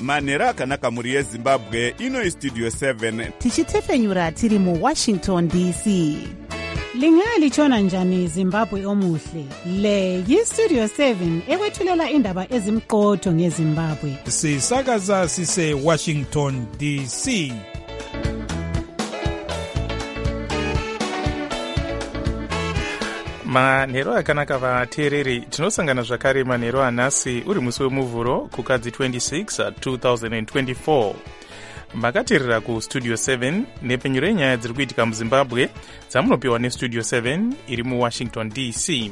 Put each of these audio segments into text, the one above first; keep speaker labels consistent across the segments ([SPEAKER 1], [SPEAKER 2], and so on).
[SPEAKER 1] manhero akanaka mhuri yezimbabwe. Ino Studio 7
[SPEAKER 2] tichitefenyura tiri muWashington DC.
[SPEAKER 3] Lingalitshona njani Zimbabwe omuhle? Le yiStudio 7 ekwethulela indaba ezimqotho ngeZimbabwe.
[SPEAKER 4] Sisakaza sise Washington DC.
[SPEAKER 5] Manhero akanaka vateereri, tinosangana zvakare manhero anhasi uri musi wemuvhuro kukadzi 26 2024. Makateerera kuStudio 7 nepfenyuro yenyaya dziri kuitika muZimbabwe dzamunopiwa neStudio 7 iri muWashington DC.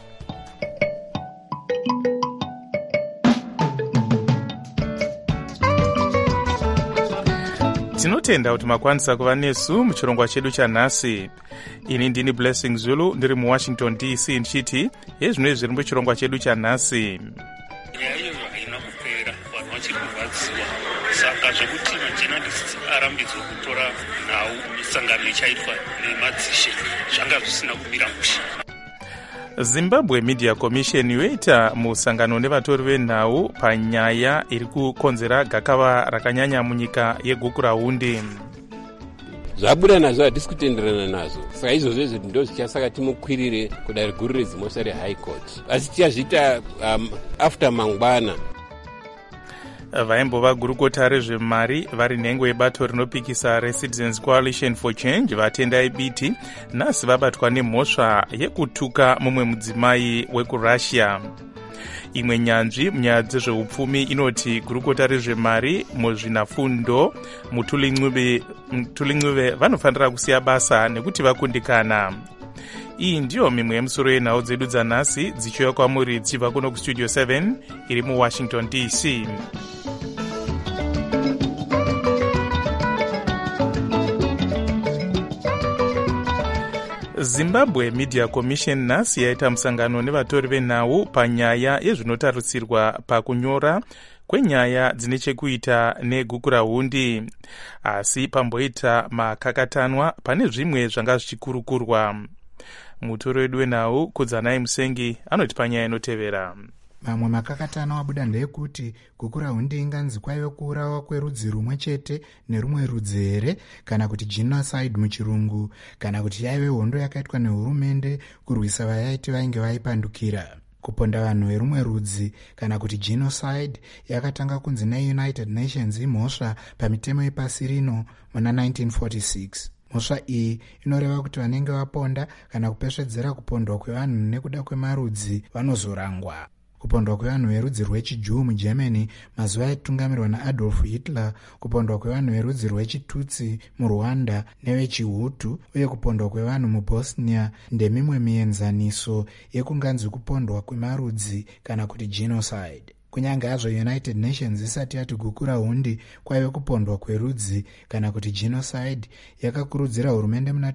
[SPEAKER 5] Tinotenda kuti makwanisa kuva nesu muchirongwa chedu chanhasi. Ini ndini Blessing Zulu ndiri muWashington DC ndichiti hezvino zviri muchirongwa chedu chanhasi.
[SPEAKER 6] Nyaya iyoyo haina kupera, vanhu vachiri kurwadziwa. Saka zvekuti majenalists arambidzwe kutora nhau misangano ichaitwa nemadzishe zvanga zvisina kumira mushe.
[SPEAKER 5] Zimbabwe Media Commission yoita musangano nevatori venhau panyaya iri kukonzera gakava rakanyanya munyika yeGukurahundi.
[SPEAKER 7] Zvabuda nazvo hatisi kutenderana nazvo, saka izvozvo ndo zvichasaka timukwirire kudare guru rezimosva reHigh Court, asi tichazviita after mangwana.
[SPEAKER 5] Vaimbova gurukota rezvemari vari nhengo yebato rinopikisa reCitizens Coalition for Change vatendai biti nhasi vabatwa nemhosva yekutuka mumwe mudzimai wekurussia. Imwe nyanzvi munyaya dzezveupfumi inoti gurukota rezvemari muzvinafundo Mutulincuve vanofanira kusiya basa nekuti vakundikana. Iyi ndiyo mimwe yemusoro yenhau dzedu dzanhasi dzichiuya kwamuri dzichibva kuno kuStudio 7 iri muWashington DC. Zimbabwe Media Commission nhasi yaita musangano nevatori venhau panyaya yezvinotarisirwa pakunyora kwenyaya dzine chekuita neGukurahundi, asi pamboita makakatanwa pane zvimwe zvanga zvichikurukurwa. Mutori wedu wenhau Kudzanai Musengi anoti panyaya inotevera.
[SPEAKER 8] Mamwe makakatana wabuda ndeyekuti Gukurahundi inganzi kwaive kuurawa kwerudzi rumwe chete nerumwe rudzi here, kana kuti genocide muchirungu, kana kuti yaive hondo yakaitwa nehurumende kurwisa vayaiti vainge vaipandukira. Kuponda vanhu verumwe rudzi kana kuti genocide yakatanga kunzi neUnited Nations imhosva pamitemo yepasi rino muna 1946. Mhosva iyi inoreva kuti vanenge vaponda kana kupesvedzera kupondwa kwevanhu nekuda kwemarudzi vanozorangwa. Kupondwa kwevanhu verudzi rwechijuu muGermany mazuva aitungamirwa naAdolf Hitler, kupondwa kwevanhu verudzi rwechitutsi muRwanda nevechihutu, uye kupondwa kwevanhu muBosnia ndemimwe mienzaniso yekunganzi kupondwa kwemarudzi kana kuti genocide. Kunyange hazvo United Nations isati yati Gukurahundi kwaive kupondwa kwerudzi kana kuti genocide, yakakurudzira hurumende muna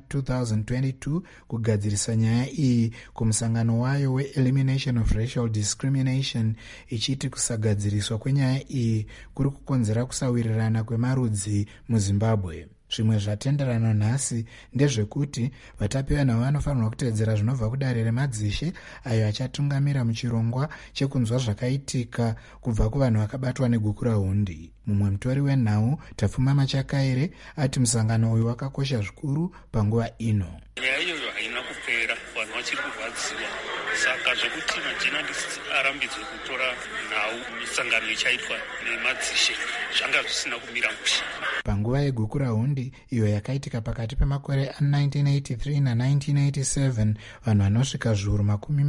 [SPEAKER 8] 2022 kugadzirisa nyaya iyi kumusangano wayo weElimination of Racial Discrimination, ichiti kusagadziriswa kwenyaya iyi kuri kukonzera kusawirirana kwemarudzi muZimbabwe. Zvimwe zvatenderana nhasi ndezvekuti vatapi venhau vanofanirwa kutedzera zvinobva kudare remadzishe ayo achatungamira muchirongwa chekunzwa zvakaitika kubva kuvanhu vakabatwa neGukurahundi. Mumwe mutori wenhau Tapfuma Machakaire ati musangano uyu wakakosha zvikuru panguva ino.
[SPEAKER 6] Nyaya iyoyo haina kupera, vanhu vachiri kurwadziwa. Saka zvekuti majenalists arambidzwe kutora nhau misangano ichaitwa nemadzishe zvanga zvisina kumira mushe.
[SPEAKER 8] Panguva yeGukurahundi iyo yakaitika pakati pemakore a1983 na1987, vanhu vanosvika zviuru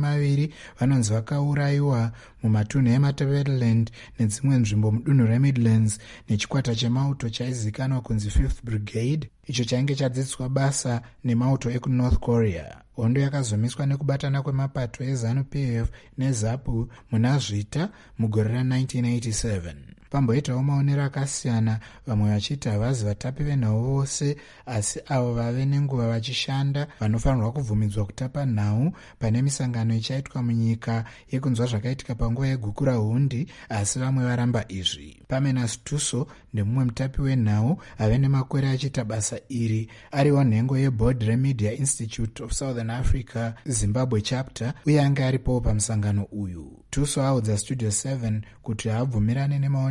[SPEAKER 8] 20 vanonzi vakaurayiwa mumatunhu eMatabeleland nedzimwe nzvimbo mudunhu reMidlands nechikwata chemauto chaizikanwa kunzi 5th Brigade, icho chainge chadzidziswa basa nemauto ekuNorth Korea. Hondo yakazomiswa nekubatana kwemapato eZANU-PF neZAPU muna Zvita mugore ra1987. Pamboitawo maonero akasiyana, vamwe vachiti havazi vatapi venhau vose, asi avo vave nenguva vachishanda vanofanirwa kubvumidzwa kutapa nhau pane misangano ichaitwa munyika yekunzwa zvakaitika panguva yeGukurahundi, asi vamwe varamba izvi. Pamena Stuso ndemumwe mutapi wenhau ave nemakore achiita basa iri, ariwo nhengo yeBoard reMedia Institute of Southern Africa Zimbabwe chapter, uye anga aripowo pamusangano uyu. Tuso audza Studio 7 kuti haabvumirane nemaonero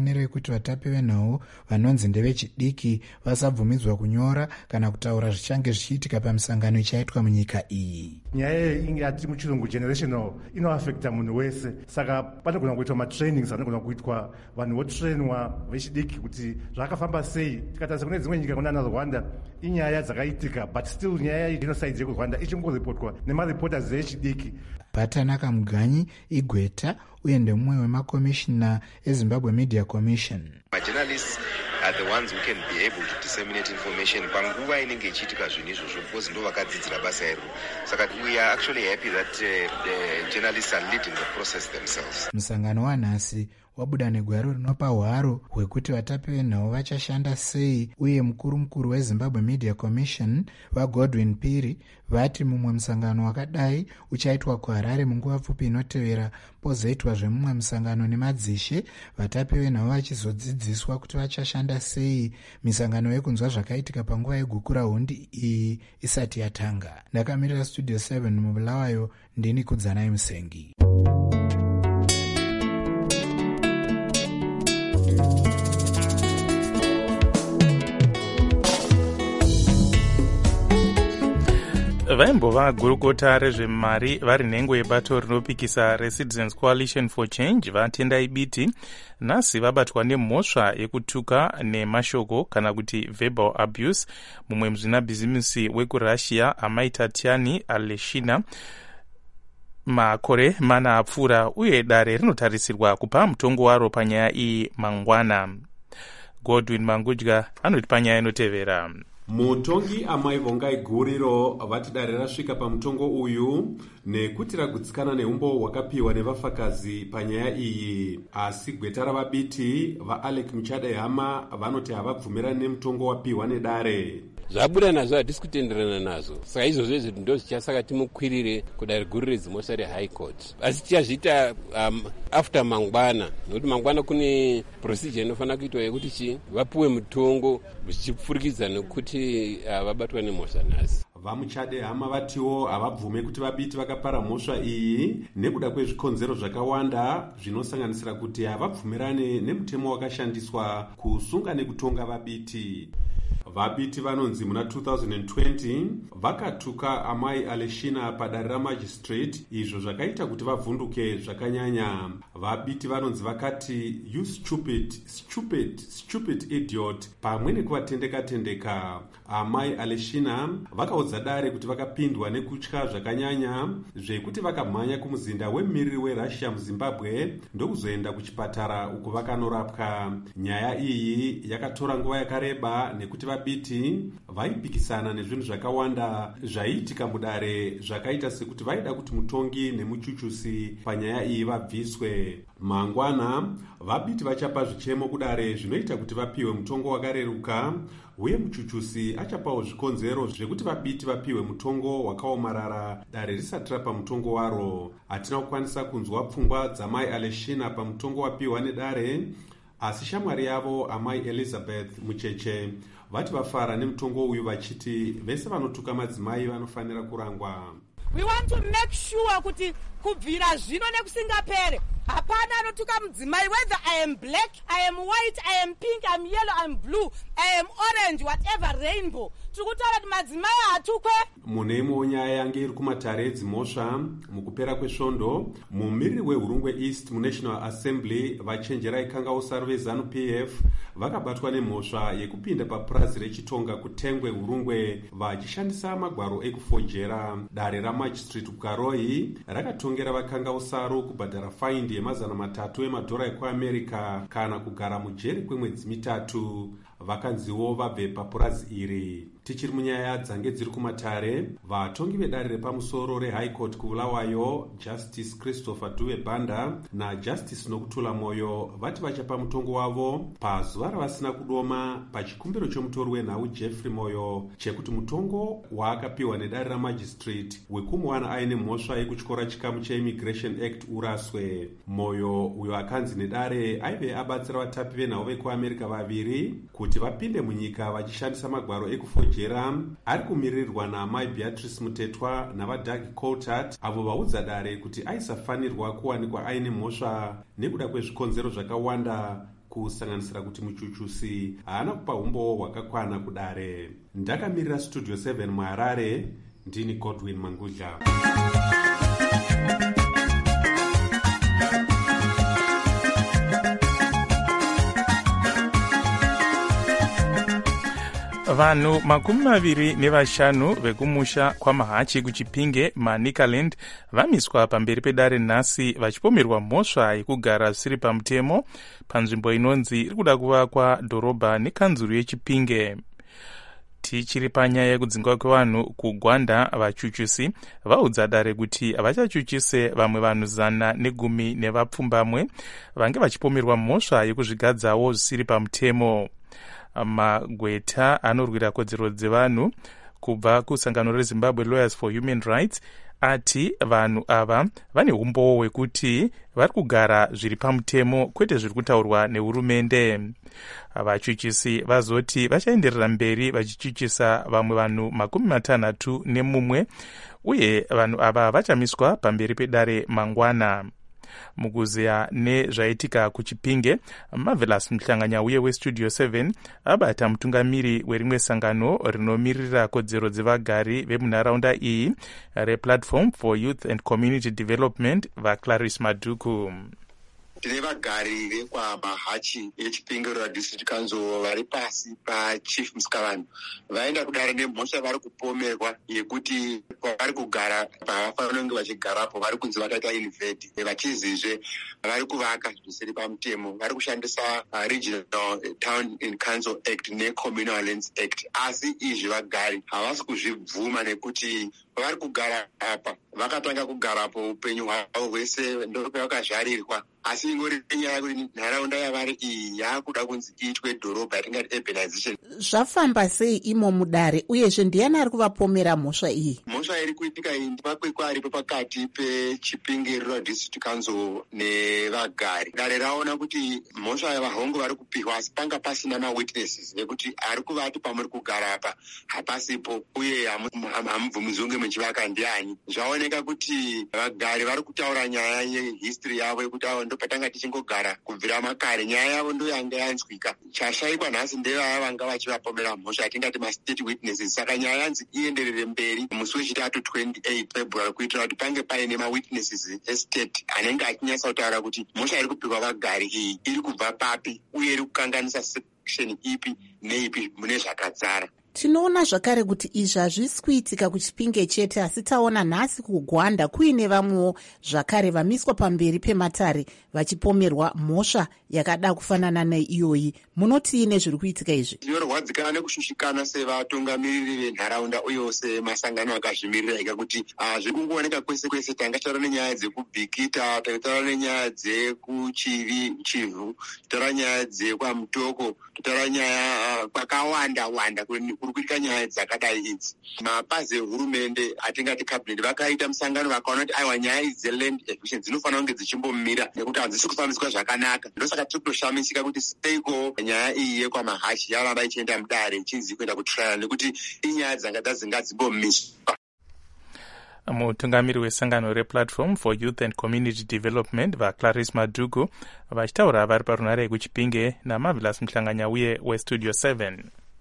[SPEAKER 8] mafaniro ekuti vatapi venhau vanonzi ndevechidiki vasabvumidzwa kunyora kana kutaura zvichange zvichiitika pamisangano ichaitwa munyika iyi.
[SPEAKER 9] Nyaya iyi yati muchirungu generational inoafekta munhu wese, saka panogona kuitwa matrainings anogona kuitwa vanhu votrainwa vechidiki kuti zvakafamba sei. Tikatarisa kune dzimwe nyika kunana Rwanda inyaya dzakaitika, but still nyaya iyi genocide yekurwanda ichingoripotwa nemareporters echidiki.
[SPEAKER 8] Batanaka Muganyi Igweta uye ndemumwe wemakomishina eZimbabwe Media Commission.
[SPEAKER 10] Journalists are the ones who can be able to disseminate information panguva inenge ichiitika zvinhu izvozvo, because ndo vakadzidzira basa iro. Saka we are actually happy that the journalists are leading the process themselves.
[SPEAKER 8] Musangano wanhasi wabuda negwaro rinopa hwaro hwekuti vatapi venhau vachashanda sei, uye mukuru weZimbabwe Media Commission vaGodwin Piri vati mumwe musangano wakadai uchaitwa kuHarare munguva pfupi inotevera, pozoitwa zvemumwe musangano nemadzishe, vatapi venhau vachizodzidziswa kuti vachashanda sei misangano yekunzwa zvakaitika panguva yegukura hundi iyi isati yatanga. Ndakamirira Studio 7 mubulawayo, ndini Kudzanai Musengi.
[SPEAKER 5] vaimbova gurukota rezvemari vari nhengo yebato rinopikisa reCitizens Coalition for Change vatendai biti nhasi vabatwa nemhosva yekutuka nemashoko kana kuti verbal abuse mumwe muzvinabhizimisi wekurussia Amai Tatiani Aleshina makore mana apfuura, uye dare rinotarisirwa kupa mutongo waro panyaya iyi mangwana. Godwin Mangudya anoti panyaya inotevera.
[SPEAKER 11] Mutongi Amai Vongai Guriro vati dare rasvika pamutongo uyu nekuti ragutsikana neumbo hwakapiwa nevafakazi panyaya iyi, asi gweta ravabiti vaAlec Muchade Hama vanoti havabvumirani nemutongo wapiwa nedare.
[SPEAKER 7] Zvabuda nazvo hatisi kutenderana nazvo, saka izvozvo ndo zvichasaka timukwirire kudare guru redzimhosva reHigh Court, asi tichazviita after mangwana, nokuti mangwana kune procedure inofanira kuitwa yekuti vapuwe mutongo zvichipfurikidza nekuti vabatwa nemhosva nhasi.
[SPEAKER 11] VaMuchade Hama vatiwo havabvume kuti vabiti vakapara mhosva iyi nekuda kwezvikonzero zvakawanda zvinosanganisira kuti havabvumirane nemutemo wakashandiswa kusunga nekutonga vabiti. Vabiti vanonzi muna 2020 vakatuka Amai Aleshina padare ramagistrate, izvo zvakaita kuti vavhunduke zvakanyanya. Vabiti vanonzi vakati you stupid idiot pamwe nekuvatendeka-tendeka. Amai Aleshina vakaudza dare kuti vakapindwa nekutya zvakanyanya zvekuti vakamhanya kumuzinda wemumiriri weRussia muZimbabwe ndokuzoenda kuchipatara uko vakanorapwa. Nyaya iyi yakatora nguva yakareba nekuti vabiti vaipikisana nezvinhu zvakawanda zvaiitika mudare zvakaita sekuti vaida kuti mutongi nemuchuchusi panyaya iyi vabviswe. Mangwana vabiti vachapa zvichemo kudare zvinoita kuti vapiwe mutongo wakareruka, uye muchuchusi achapawo zvikonzero zvekuti vabiti vapiwe mutongo wakaomarara dare risati rapa mutongo waro. Hatina kukwanisa kunzwa pfungwa dzamai Aleshina pamutongo wapiwa nedare, asi shamwari yavo Amai Elizabeth Mucheche vati vafara nemutongo uyu vachiti vese vanotuka madzimai vanofanira kurangwa.
[SPEAKER 12] We want to make sure kuti kubvira zvino nekusingapere hapana anotuka mudzimai, whether I am black, I am white, I am pink, I am yellow, I am blue, I am orange, whatever rainbow. Tikutaura kuti madzimai hatukwe.
[SPEAKER 11] Mune imwe nyaya yange iri kumatare edzimhosva mukupera kwesvondo, mumiriri weHurungwe East muNational Assembly vachenjera ikangawo saru veZANU-PF vakabatwa nemhosva yekupinda papurazi rechitonga kuTengwe Hurungwe vachishandisa magwaro ekufojera. Dare ramagistrate kuKaroi rakatongera vakangawo saru kubhadhara faindi yema300 emadhora ekuAmerica kana kugara mujeri kwemwedzi mitatu. Vakanziwo vabve papurazi iri. Tichiri munyaya dzange dziri kumatare, vatongi vedare repamusoro reHigh Court kuBulawayo Justice Christopher Dube Banda naJustice Nokutula Moyo vati vachapa mutongo wavo pazuva ravasina kudoma pachikumbiro chomutori wenhau Jeffrey Moyo chekuti mutongo waakapiwa nedare ramagistrate wekumuwana aine mhosva yekutyora chikamu cheImmigration Act uraswe. Moyo uyo akanzi nedare aive abatsira vatapi venhau vekuAmerica vaviri kuti vapinde munyika vachishandisa magwaro ekufojera ari kumirirwa naamai Beatrice Mutetwa navaDoug Coulthard, avo vaudza dare kuti aisafanirwa kuwanikwa aine mhosva nekuda kwezvikonzero zvakawanda kusanganisira kuti muchuchusi haana kupa umbowo hwakakwana kudare. Ndakamirira Studio 7 muHarare, ndini Godwin Mangudla.
[SPEAKER 5] Vanhu 25 vekumusha kwamahachi kuchipinge maNicaland vamiswa pamberi pedare nhasi vachipomerwa mhosva yekugara zvisiri pamutemo panzvimbo inonzi iri kuda kuvakwa dhorobha nekanzuru yechipinge. Tichiri panyaya yekudzingwa kwevanhu kuGwanda, vachuchusi vaudza dare kuti havachachuchise vamwe vanhu 110 vange vachipomerwa mhosva yekuzvigadzawo zvisiri pamutemo. Magweta anorwira kodzero dzevanhu kubva kusangano reZimbabwe Lawyers for Human Rights ati vanhu ava vane umbowo hwekuti vari kugara zviri pamutemo kwete zviri kutaurwa nehurumende. Vachuchisi vazoti vachaenderera mberi vachichuchisa vamwe vanhu 61 uye vanhu ava vachamiswa pamberi pedare mangwana. Mukuziya nezvaitika kuchipinge, Marvelous Mhlanganyauye weStudio 7 abata mutungamiri werimwe sangano rinomirira kodzero dzevagari vemunharaunda iyi rePlatform for Youth and Community Development vaClarice Maduku.
[SPEAKER 13] Tine vagari vekwamahachi echipinge radistrict council vari pasi pachief Musikavanu vaenda kudare nemhosva vari kupomerwa yekuti vari kugara pavafanira kunge vachigarapo vari kunzi vakaita invade, vachizizve vari kuvaka zvisiri pamutemo, vari kushandisa Regional Town and Council Act neCommunal Lands Act. Asi izvi vagari havasi kuzvibvuma nekuti vari kugara apa vakatanga kugarapo upenyu hwavo hwese ndopavakazvarirwa. Asi ingori nyaya yekuti nharaunda yavari iyi yakuda kunzi iitwe dhorobha yatingati urbanization.
[SPEAKER 2] Zvafamba sei imo mudare uyezve ndiani ari kuvapomera mhosva iyi?
[SPEAKER 13] Mhosva iri kuitika iyi ndimakwekwa aripo pakati pechipinge Rural District Council nevagari. Dare raona kuti mhosva yavahongo vari kupiwa asi panga pasina mawitnesses ekuti ari kuvati pamuri kugara apa hapasipo uye hamubvumidzwi kunge muchivaka ndiani. Zvaoneka kuti vagari vari kutaura nyaya yehistory yavo yekuti patanga tichingogara kubvira makare, nyaya yavo ndo yanga yanzwika. Chashayikwa nhasi ndevaya vanga vachivapomera mhosva yatingati mastate witnesses. Saka nyaya yanzi ienderere mberi musi wechitatu 28 February kuitira kuti pange paine mawitnesses estate anenge achinyatsa kutaura kuti mhosva iri kupihwa vagari iyi iri kubva papi uye iri kukanganisa section ipi neipi mune zvakadzara.
[SPEAKER 2] Tinoona zvakare kuti izvi hazvisi kuitika kuchipinge chete asi taona nhasi kuGwanda kuine vamwewo zvakare vamiswa pamberi pematare vachipomerwa mhosva yakada kufanana neiyoyi. Munotiine zviri kuitika izvi?
[SPEAKER 13] Tinorwadzikana nekushushikana sevatungamiriri venharaunda uye semasangano akazvimirira ika kuti zviri kungooneka kwese kwese. Tanga taura nenyaya dzekubhikita, taura nenyaya dzekuchivhu, taura nyaya dzekwamutoko, taura nyaya kwakawanda kuri kuitika nyaya dzakadai idzi. Mapazi ehurumende atingati cabinet vakaita musangano vakaona kuti aiwa nyaya idzi dzeland acquisition dzinofanira kunge dzichimbomira nekuti hadzisi kufambiswa zvakanaka. Ndosaka tiri kutoshamisika kuti seiko nyaya iyi yekwamahachi yaramba ichienda mudare ichinzi kuenda kutrial nekuti inyaya dzanga dzingadzimbomiswa.
[SPEAKER 5] Mutungamiri wesangano rePlatform for Youth and Community Development vaClarice Maduku vachitaura vari parunare yekuchipinge naMarvelous Mhlanganyauye weStudio 7.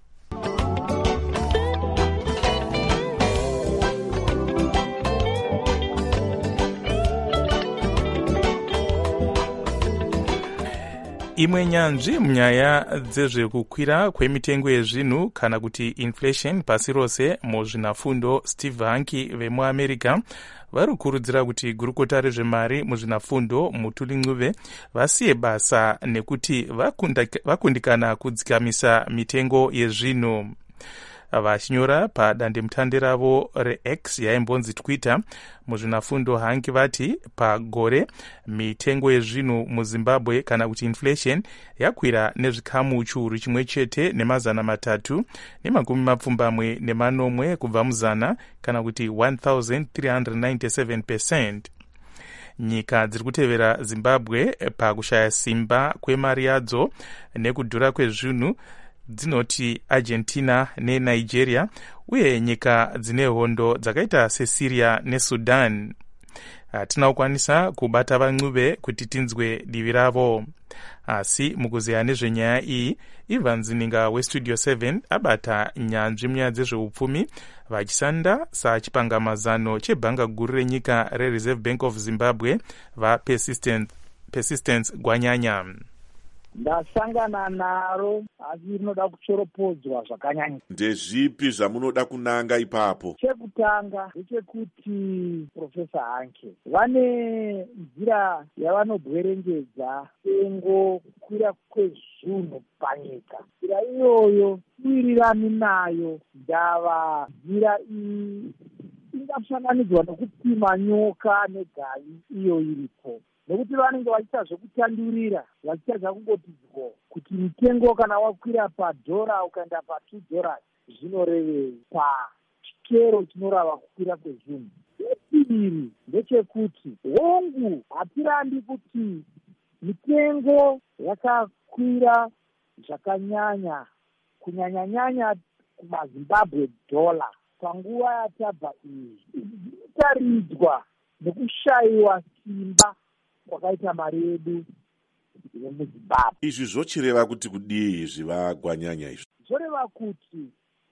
[SPEAKER 5] Imwe nyanzvi munyaya dzezvekukwira kwemitengo yezvinhu kana kuti inflation pasi rose muzvinafundo Steve Hanke vemuAmerica vari kukurudzira kuti gurukota rezvemari muzvinafundo Mutuli Ncube vasiye basa nekuti vakundikana kudzikamisa mitengo yezvinhu. Vachinyora padandemutande ravo reX yaimbonzi Twitter, muzvinafundo Hanke vati pagore mitengo yezvinhu muZimbabwe kana kuti inflation yakwira nezvikamu chiuru chimwe chete ne370 kubva muzana kana kuti 1397%. Nyika dziri kutevera Zimbabwe pakushaya simba kwemari yadzo nekudhura kwezvinhu dzinoti Argentina neNigeria uye nyika dzine hondo dzakaita seSyria neSudan. hatina kubata van'uve kuti tinzwe divi ravo. Asi mukuzeya nezvenyaya iyi, Ivan Zininga westudio 7 abata nyanzvi munyaya dzezveupfumi vachisanda sachipangamazano chebhanga guru renyika reReserve Bank of Zimbabwe vaPersistence Gwanyanya.
[SPEAKER 14] Ndasangana naro asi rinoda kuchoropodzwa zvakanyanya.
[SPEAKER 1] Ndezvipi zvamunoda kunanga ipapo?
[SPEAKER 14] Chekutanga ndechekuti Profesa Hanke vane nzira yavanobwerengedza tengo kukwira kwezvinhu panyika. Nzira iyoyo iwirirani nayo ndava nzira iyi ingasanganidzwa nekupima nyoka negai iyo iripo. Nekuti vanenge vachiita zvekutandurira vachitadza kungotidzwa kuti mutengo kana wakwira padhora ukaenda $2 zvinorevei pachikero chinorava kukwira kwezvinhu. Chechipiri ndechekuti hongu hatirandi kuti mitengo yakakwira zvakanyanya kunyanyanyanya kumaZimbabwe dollar panguva yatabva iyi inotaridzwa nekushayiwa simba kwakaita mari yedu yemuZimbabwe.
[SPEAKER 1] Izvi zvochireva kuti kudii izvi vaGwanyanya izvi?
[SPEAKER 14] Zvoreva kuti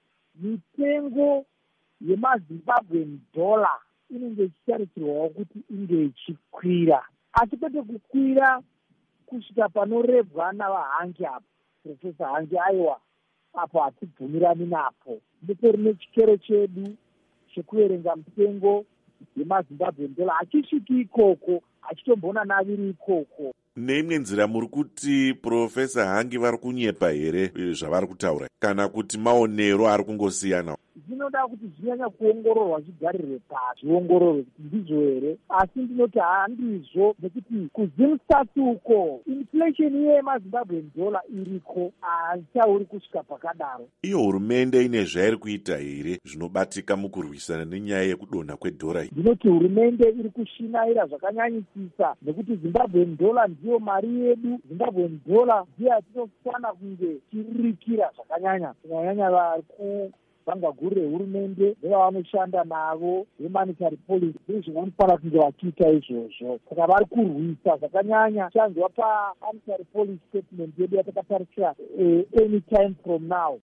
[SPEAKER 14] mitengo yemaZimbabwean dollar inenge ichitarisirwawo kuti inge ichikwira, asi kwete kukwira kusvika panorebwa navaHanke apo. Profesa Hanke aiwa apo hatibvumirani napo. Nditorine chikero chedu chekuverenga mitengo yemaZimbabwean dollar achisviki ikoko, achitombona naviri ikoko.
[SPEAKER 1] Neimwe nzira muri kuti Profesa Hanke vari kunyepa here zvavari kutaura kana kuti maonero ari kungosiyana?
[SPEAKER 14] Zvinoda kuti zvinyanya kuongororwa zvigarire pasi, zviongororwe kuti ndizvo here, asi ndinoti handizvo, nekuti kuZimstats uko inflation iye yemaZimbabwean dollar iriko, haichauri kusvika pakadaro.
[SPEAKER 1] Iyo hurumende ine zvairi kuita here zvinobatika mukurwisana nenyaya yekudonha kwedhora?
[SPEAKER 14] Ndinoti hurumende iri kushinaira zvakanyanyisisa, nekuti Zimbabwean dollar ndiyo mari yedu. Zimbabwean dollar ndiyo yatinofana kunge tiririkira zvakanyanya, kunyanyanya vari bhanga guru rehurumende nevanoshanda navo vemonetary policy ndizvo vanofanira kunge vachiita izvozvo. Saka vari kurwisa zvakanyanya chanzwa pamonetary policy statement yedu yatakatarisira anytime from now.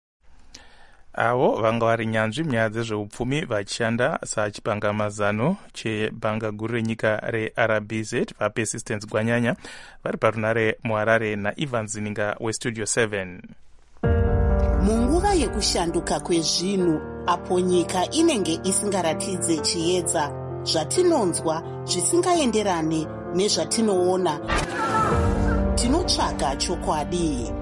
[SPEAKER 5] Avo vanga vari nyanzvi munyaya dzezveupfumi vachishanda sachipangamazano chebhanga guru renyika reRBZ vaPersistence Gwanyanya vari parunare muHarare naIvan Zininga westudio 7.
[SPEAKER 2] Munguva yekushanduka kwezvinhu apo nyika inenge isingaratidze chiedza, zvatinonzwa zvisingaenderane nezvatinoona, tinotsvaga chokwadi.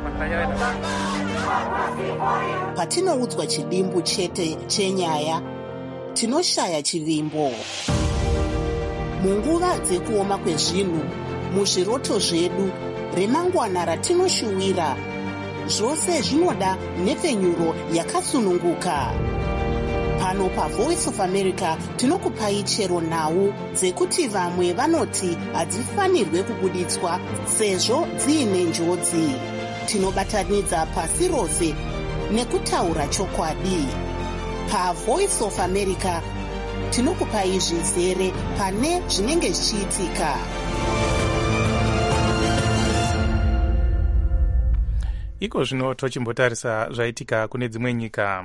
[SPEAKER 2] Patinoudzwa chidimbu chete chenyaya, tinoshaya chivimbo. Munguva dzekuoma kwezvinhu, muzviroto zvedu, remangwana ratinoshuwira, zvose zvinoda nhepfenyuro yakasununguka. Pano paVoice of America tinokupai chero nhau dzekuti vamwe vanoti hadzifanirwe kubuditswa sezvo dziine njodzi. Tinobatanidza pasi rose nekutaura chokwadi. PaVoice of America tinokupai zvizere pane zvinenge zvichiitika.
[SPEAKER 5] Iko zvino tochimbotarisa zvaitika kune dzimwe nyika.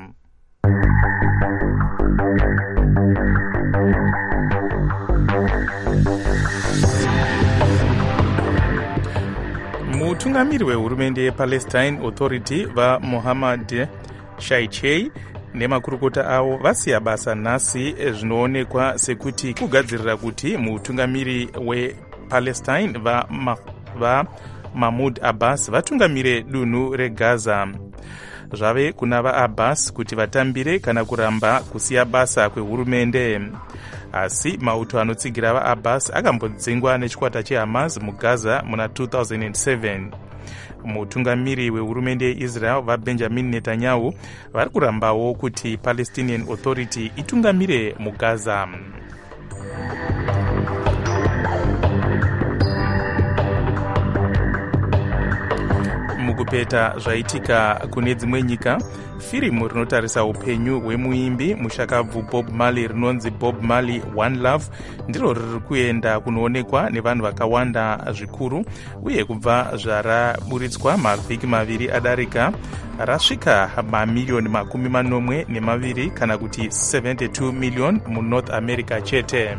[SPEAKER 5] Mutungamiri wehurumende yePalestine Authority vaMohammad Shaichei nemakurukota avo vasiya basa nhasi, zvinoonekwa sekuti kugadzirira kuti mutungamiri wePalestine Mahmoud Abbas vatungamire dunhu reGaza. Zvave kuna vaAbbas kuti vatambire kana kuramba kusiya basa kwehurumende. Asi mauto anotsigira vaAbbas akambodzingwa nechikwata cheHamas muGaza muna 2007. Mutungamiri wehurumende yeIsrael vaBenjamin Netanyahu vari kurambawo kuti Palestinian Authority itungamire muGaza. kupeta zvaitika kune dzimwe nyika, firimu rinotarisa upenyu hwemuimbi mushakabvu Bob Marley rinonzi Bob Marley One Love ndiro riri kuenda kunoonekwa nevanhu vakawanda zvikuru, uye kubva zvaraburitswa mavhiki maviri adarika rasvika mamiliyoni 42 kana kuti 72 million muNorth America chete.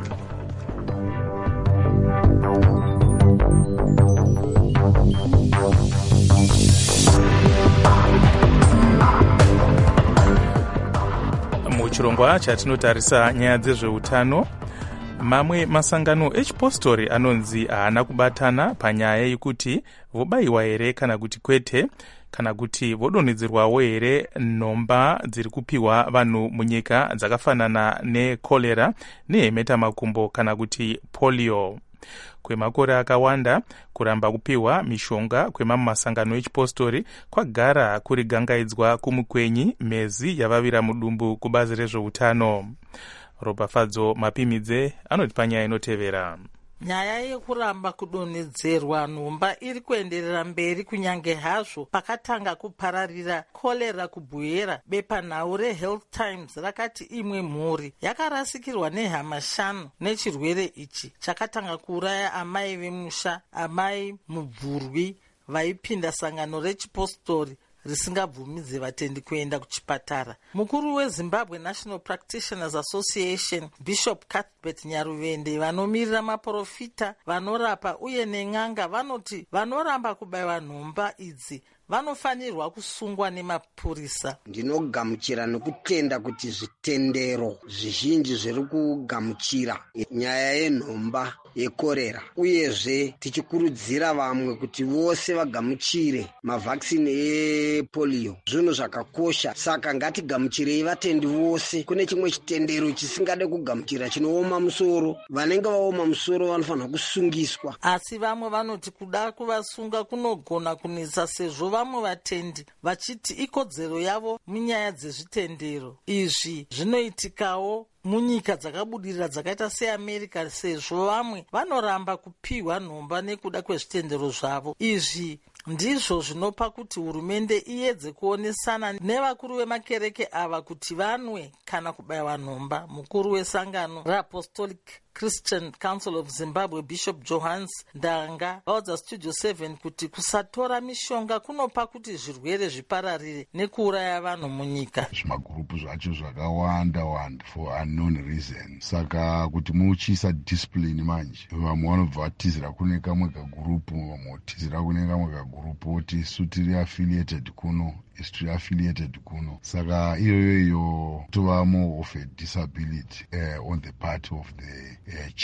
[SPEAKER 5] Muchirongwa chatinotarisa nyaya dzezveutano, mamwe masangano echipostori anonzi haana kubatana panyaya yekuti vobayiwa here kana kuti kwete, kana kuti vodonhedzerwawo here nhomba dziri kupiwa vanhu munyika dzakafanana nekolera nehemeta-makumbo kana kuti polio. Kwemakore akawanda kuramba kupiwa mishonga kwemamwe masangano echipostori kwagara kuri gangaidzwa kumukwenyi mhezi yavavira mudumbu kubazi rezveutano. Ropafadzo Mapimidze anoti panyaya inotevera.
[SPEAKER 15] Nyaya yekuramba kudonhedzerwa nhomba iri kuenderera mberi kunyange hazvo pakatanga kupararira kolera kubwera. Bepanhau reHealth Times rakati imwe mhuri yakarasikirwa nehama 5 nechirwere ichi chakatanga kuuraya amai vemusha, amai mubvurwi vaipinda sangano rechipostori risingabvumidze vatendi kuenda kuchipatara. Mukuru weZimbabwe National Practitioners Association Bishop Cuthbert Nyaruvende vanomirira maprofita, vanorapa uye nen'anga vanoti vanoramba kubayiwa nhomba idzi vanofanirwa kusungwa nemapurisa.
[SPEAKER 16] Ndinogamuchira nekutenda kuti zvitendero zvizhinji zviri kugamuchira nyaya yenhomba yekorera, uyezve tichikurudzira vamwe kuti vose vagamuchire mavhakisini epolio. Zvinhu zvakakosha, saka ngatigamuchirei vatendi vose. Kune chimwe chitendero chisingade kugamuchira chinooma musoro. Vanenge vaoma musoro vanofanira kusungiswa.
[SPEAKER 15] Asi vamwe vanoti kuda kuvasunga kunogona kunetsa sezvo vamwe vatendi vachiti ikodzero yavo munyaya dzezvitendero. Izvi zvinoitikawo munyika dzakabudirira dzakaita seAmerica, sezvo vamwe vanoramba kupiwa nhomba nekuda kwezvitendero zvavo. Izvi ndizvo zvinopa kuti hurumende iyedze kuonesana nevakuru vemakereke ava kuti vanwe kana kubayiwa nhomba. Mukuru wesangano reApostolic Christian Council of Zimbabwe Bishop Johannes Ndanga vaudza Studio 7 kuti kusatora mishonga kunopa kuti zvirwere zvipararire nekuuraya vanhu munyika.
[SPEAKER 17] Zvimagurupu zvacho zvakawanda for unknown reason. Saka kuti muchisa discipline manje, vamwe vanobva vatizira kune kamwe kagurupu, vamwe vatizira kune kamwe kagurupu, oti isu tiri affiliated kuno, isu tiri affiliated kuno. Saka iyoyo tova more of a disability on the part of the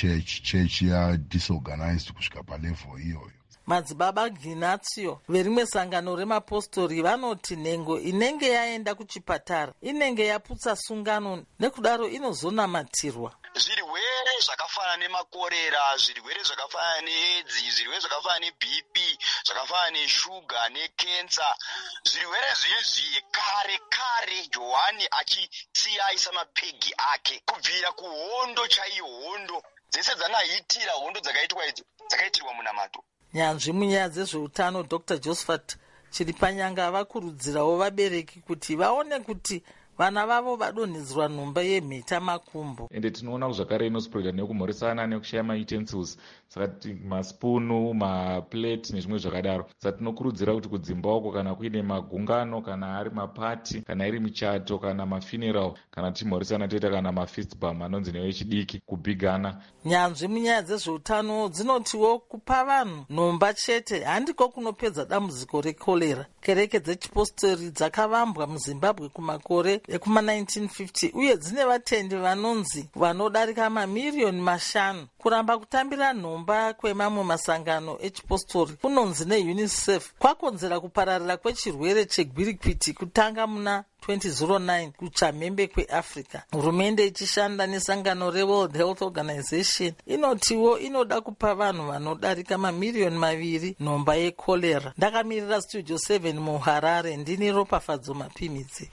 [SPEAKER 17] church ya disorganized kusvika palevel iyoyo.
[SPEAKER 15] Madzibaba Ginatio verimwe sangano remapostori vanoti nhengo inenge yaenda kuchipatara inenge yaputsa sungano, nekudaro inozonamatirwa.
[SPEAKER 18] Zvirwere zvakafanana nemakorera, zvirwere zvakafanana needzi, zvirwere zvakafanana neBP, zvakafanana neshuga nekensa, zvirwere zvezvi kare Johani achisiyaisa mapegi ake kubvira kuhondo chaiyo, hondo dzese dzanaitira hondo dzakaitwa idzo dzakaitirwa munamato.
[SPEAKER 15] Nyanzvi munyaya dzezveutano Dr. Josephat Chiripanyanga vakurudzirawo vabereki kuti vaone kuti vana vavo vadonhedzerwa nhomba yemheta-makumbo.
[SPEAKER 19] Ende tinoona zvakare inospreada nekumhoresana nekushaya mautensils, saka maspunu, maplate nezvimwe zvakadaro. Saka tinokurudzira kuti kudzimba uko kana kuine magungano, kana ari mapati, kana iri michato, kana mafuneral, kana timhoresana toita kana mafistbum anonzi nevechidiki kubhigana.
[SPEAKER 15] Nyanzvi munyaya dzezveutano dzinotiwo kupa vanhu nhomba chete handiko kunopedza dambudziko rekolera. Kereke dzechipostori dzakavambwa muZimbabwe kumakore ekuma1950 uye dzine vatendi vanonzi vanodarika mamiliyoni 5. Kuramba kutambira nhomba kwemamwe masangano echipostori kunonzi neUNICEF kwakonzera kupararira kwechirwere chegwirikwiti kutanga muna 2009 kuchamhembe kweAfrica. Hurumende ichishanda nesangano reWorld Health Organization inotiwo inoda kupa vanhu vanodarika mamiliyoni 2 nhomba yekolera. Ndakamirira Studio 7 muHarare, ndini Ropafadzo Mapimidze.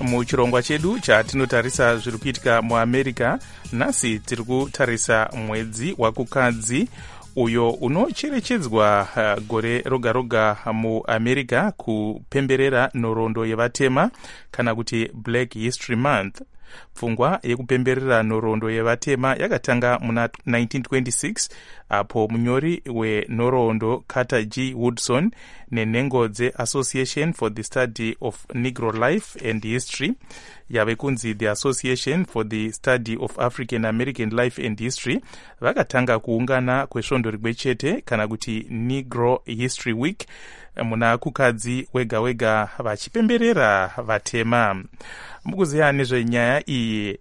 [SPEAKER 5] muchirongwa chedu chatinotarisa zviri kuitika muamerica, nhasi tiri kutarisa mwedzi wakukadzi uyo unocherechedzwa gore roga roga muamerica kupemberera nhoroondo yevatema kana kuti Black History Month. Pfungwa yekupemberera nhoroondo yevatema yakatanga muna 1926 apo munyori wenhoroondo Carter G. Woodson nenhengo dzeAssociation for the Study of Negro Life and History yave kunzi the Association for the Study of African American Life and History vakatanga kuungana kwesvondo rimwe chete kana kuti Negro History Week muna kukadzi wega wega vachipemberera vatema. Mukuziya nezvenyaya iyi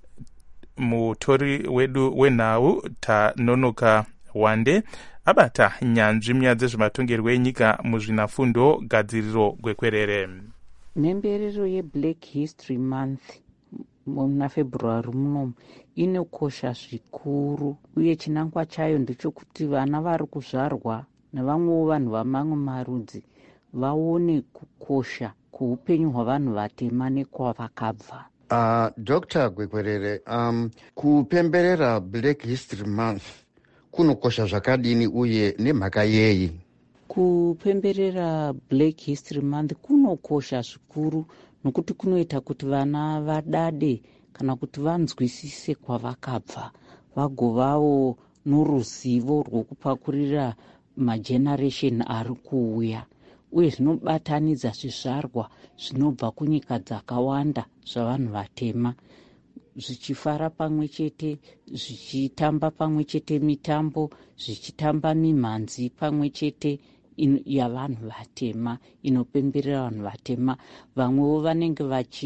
[SPEAKER 5] mutori wedu wenhau Tanonoka Wande abata nyanzvi munyaya dzezvematongerwo enyika muzvinafundo gadziriro gwekwerere.
[SPEAKER 20] Mhemberero yeBlack History Month muna February munomu inokosha zvikuru, uye chinangwa chayo ndechekuti vana vari kuzvarwa nevamwewo vanhu vamamwe marudzi vaone kukosha kuupenyu hwavanhu vatema nekwavakabva.
[SPEAKER 21] Dr. Gwekwerere, kupemberera Black History Month kunokosha zvakadini uye nemhaka yeyi?
[SPEAKER 20] Kupemberera Black History Month kunokosha zvikuru nokuti kunoita kuti vana vadade kana kuti vanzwisise kwavakabva, vagovawo noruzivo rwokupakurira mageneration ari kuuya, uye zvinobatanidza zvizvarwa zvinobva kunyika dzakawanda zvavanhu vatema, zvichifara pamwe chete, zvichitamba pamwe chete mitambo, zvichitamba mimhanzi pamwe chete yavanhu vatema, inopemberera vanhu vatema. Vamwewo vanenge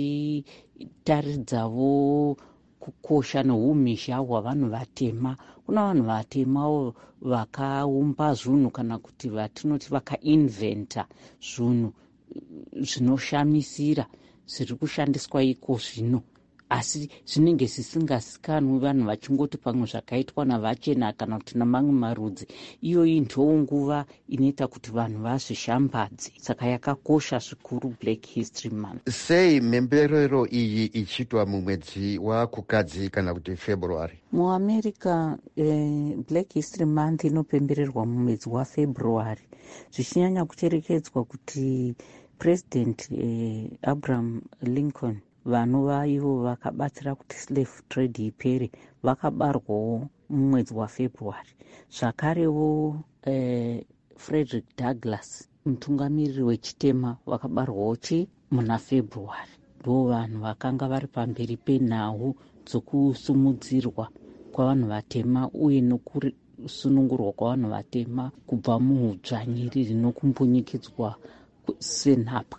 [SPEAKER 20] vachitaridzawo kukosha noumhizha hwavanhu vatema. Kuna vanhu vatemawo vakaumba zvinhu kana kuti vatinoti vakainventa zvinhu zvinoshamisira zviri kushandiswa iko zvino, asi zvinenge zvisingazikanwi, vanhu vachingoti pamwe zvakaitwa navachena kana kuti namamwe marudzi. Iyoyi ndiyo nguva inoita kuti vanhu vazvishambadze, saka yakakosha zvikuru Black History Month.
[SPEAKER 21] Sei mhemberero iyi ichitwa mumwedzi wakukadzi kana kuti February?
[SPEAKER 20] MuAmerica Black History Month inopembererwa mumwedzi waFebruary, zvichinyanya kucherechedzwa kuti President Abraham Lincoln, vanhu vaivo vakabatsira kuti slave trade ipere, vakabarwawo mumwedzi waFebruary. Zvakarewo Frederick Douglass, mutungamiriri wechitema, vakabarwawo muna February. Ndo vanhu vakanga vari pamberi penhau dzokusumudzirwa kwavanhu vatema uye nokusunungurwa kwavanhu vatema kubva muudzvanyiriri nokumbunyikidzwa senhapwa.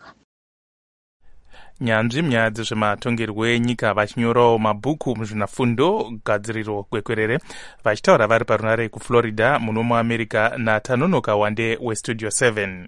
[SPEAKER 5] Nyanzvi munyaya dzezvematongerwo enyika vachinyorawo mabhuku muzvinafundo gadziriro gwekwerere, vachitaura vari parunare kuFlorida muno muAmerica naTanonoka Wande weStudio 7.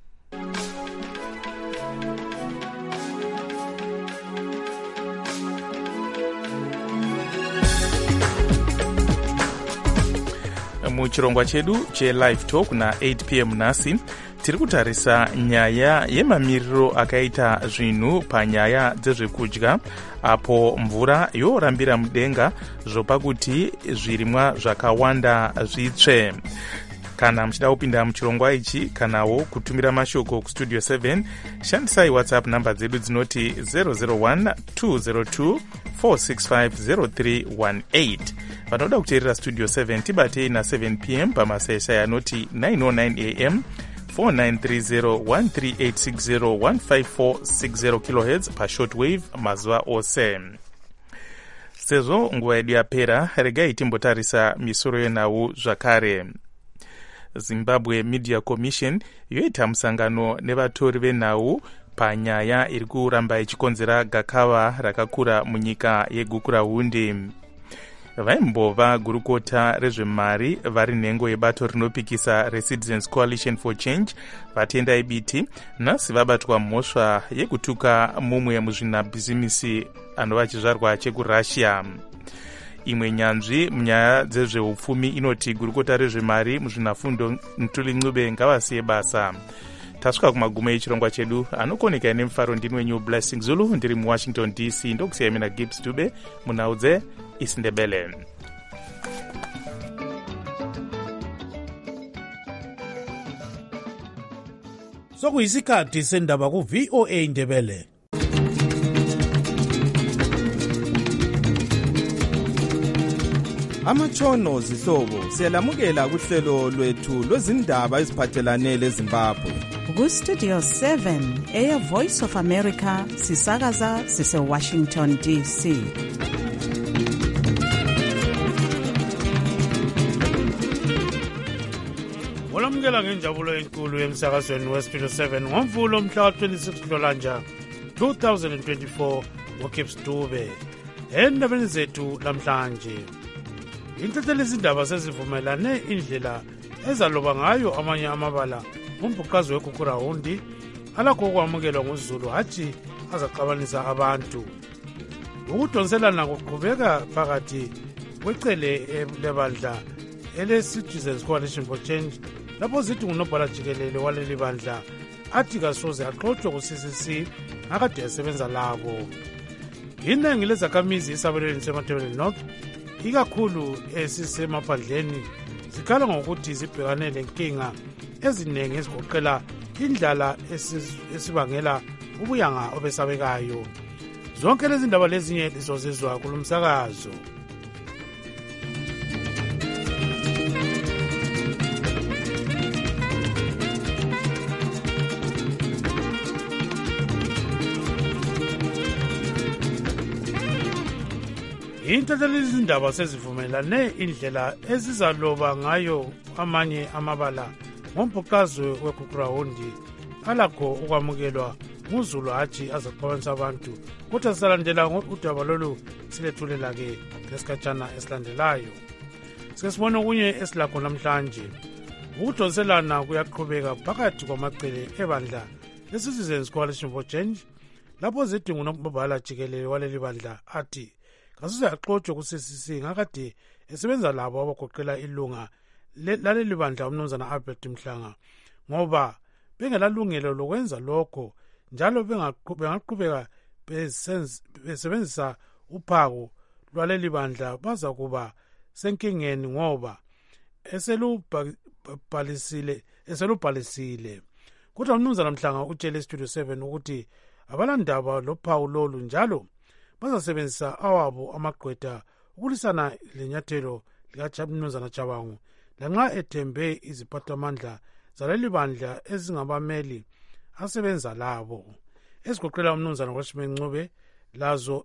[SPEAKER 5] Muchirongwa chedu cheLive Talk na 8 p.m. nhasi tiri kutarisa nyaya yemamiriro akaita zvinhu panyaya dzezvekudya, apo mvura yorambira mudenga zvopa kuti zvirimwa zvakawanda zvitsve. Kana muchida kupinda muchirongwa ichi kanawo kutumira mashoko kuStudio 7, shandisai WhatsApp namba dzedu dzinoti 001 202 465 0318. Vanoda kuteerera Studio 7 tibatei na7 p.m. pamasaisai anoti 909 am 4930 13860 15460 kHz pashortwave mazuva ose. Sezvo nguva yedu yapera, regai timbotarisa misoro yenhau zvakare. Zimbabwe Media Commission yoita musangano nevatori venhau panyaya iri kuramba ichikonzera gakava rakakura munyika yeGukurahundi. Vaimbova gurukota rezvemari vari nhengo yebato rinopikisa reCitizens Coalition for Change vatendai biti nhasi vabatwa mhosva yekutuka mumwe muzvinabhizimisi anova chizvarwa chekuRussia. Imwe nyanzvi munyaya dzezveupfumi inoti gurukota rezvemari muzvinafundo Ntuli Ncube ngavasiye basa. tasvika kumagumo echirongwa chedu. Anokoneka nemufaro ndini wenyu Blessing Zulu, ndiri muWashington DC. Ndokusiyai mina Gibbs Dube munhau dzeIsiNdebele.
[SPEAKER 4] Sokuyisikhathi sendaba ku-VOA Ndebele.
[SPEAKER 3] Amatshono zihlobo siyalamukela kuhlelo lwethu lwezindaba eziphathelane leZimbabwe.
[SPEAKER 2] Ku-Studio 7 Air Voice of America sisakaza sise-Washington DC.
[SPEAKER 4] Olamukela ngenjabulo enkulu emsakazweni we-Studio 7 ngoMvulo mhla 26 Nhlolanja 2024 ngoKips Dube. Endabeni zethu namhlanje, intatheli izindaba sezivumelane indlela ezaloba ngayo amanye amabala umbhuqazi weGugurawundi alakho ukwamukelwa nguZulu hatshi azaxabanisa abantu. Ukudonselana kuqhubeka phakathi kwecele lebandla ele-Citizens Coalition for Change lapho zithi ngunobhala jikelele waleli bandla athi kasoze axoxwe ku-CCC akade esebenza labo. Iningi lezakhamizi esabelweni seMatabele North ikakhulu esisemaphandleni zikhala ngokuthi zibhekane lenkinga eziningi ezigoqela indlala esibangela ubuyanga obesabekayo. Zonke lezi ndaba lezinye lizozizwa kulo msakazo. Intatheli izindaba sezivumelane indlela ezizaloba ngayo amanye amabala ngombhuqazi weGugurawundi alakho ukwamukelwa nguZulu hatshi azaxabanisa abantu. Kodwa sisalandela udaba lolu silethulela-ke ngesikhatshana esilandelayo. Sike sibone okunye esilakho namhlanje. Ukudonselana kuyaqhubeka phakathi kwamacele ebandla le-Citizens Coalition for Change lapho zithi ngunobhala jikelele waleli bandla athi kasoze axoxwe ku-CCC ngakade esebenza labo abagoqela ilunga laleli bandla umnumzana Albert Mhlanga ngoba bengelalungelo lokwenza lokho njalo bengaqhubeka besebenzisa uphako lwaleli bandla baza kuba senkingeni ngoba eselubhalisile. Kodwa umnumzana Mhlanga utshele iStudio 7 ukuthi abalandaba lophawu lolu njalo bazasebenzisa awabo amagqwetha ukulisana lenyathelo likaMnumzana Jabangu lanxa ethembe iziphathamandla zaleli bandla ezingabameli asebenza labo ezigoqela umnumzana Roshman Ncube lazo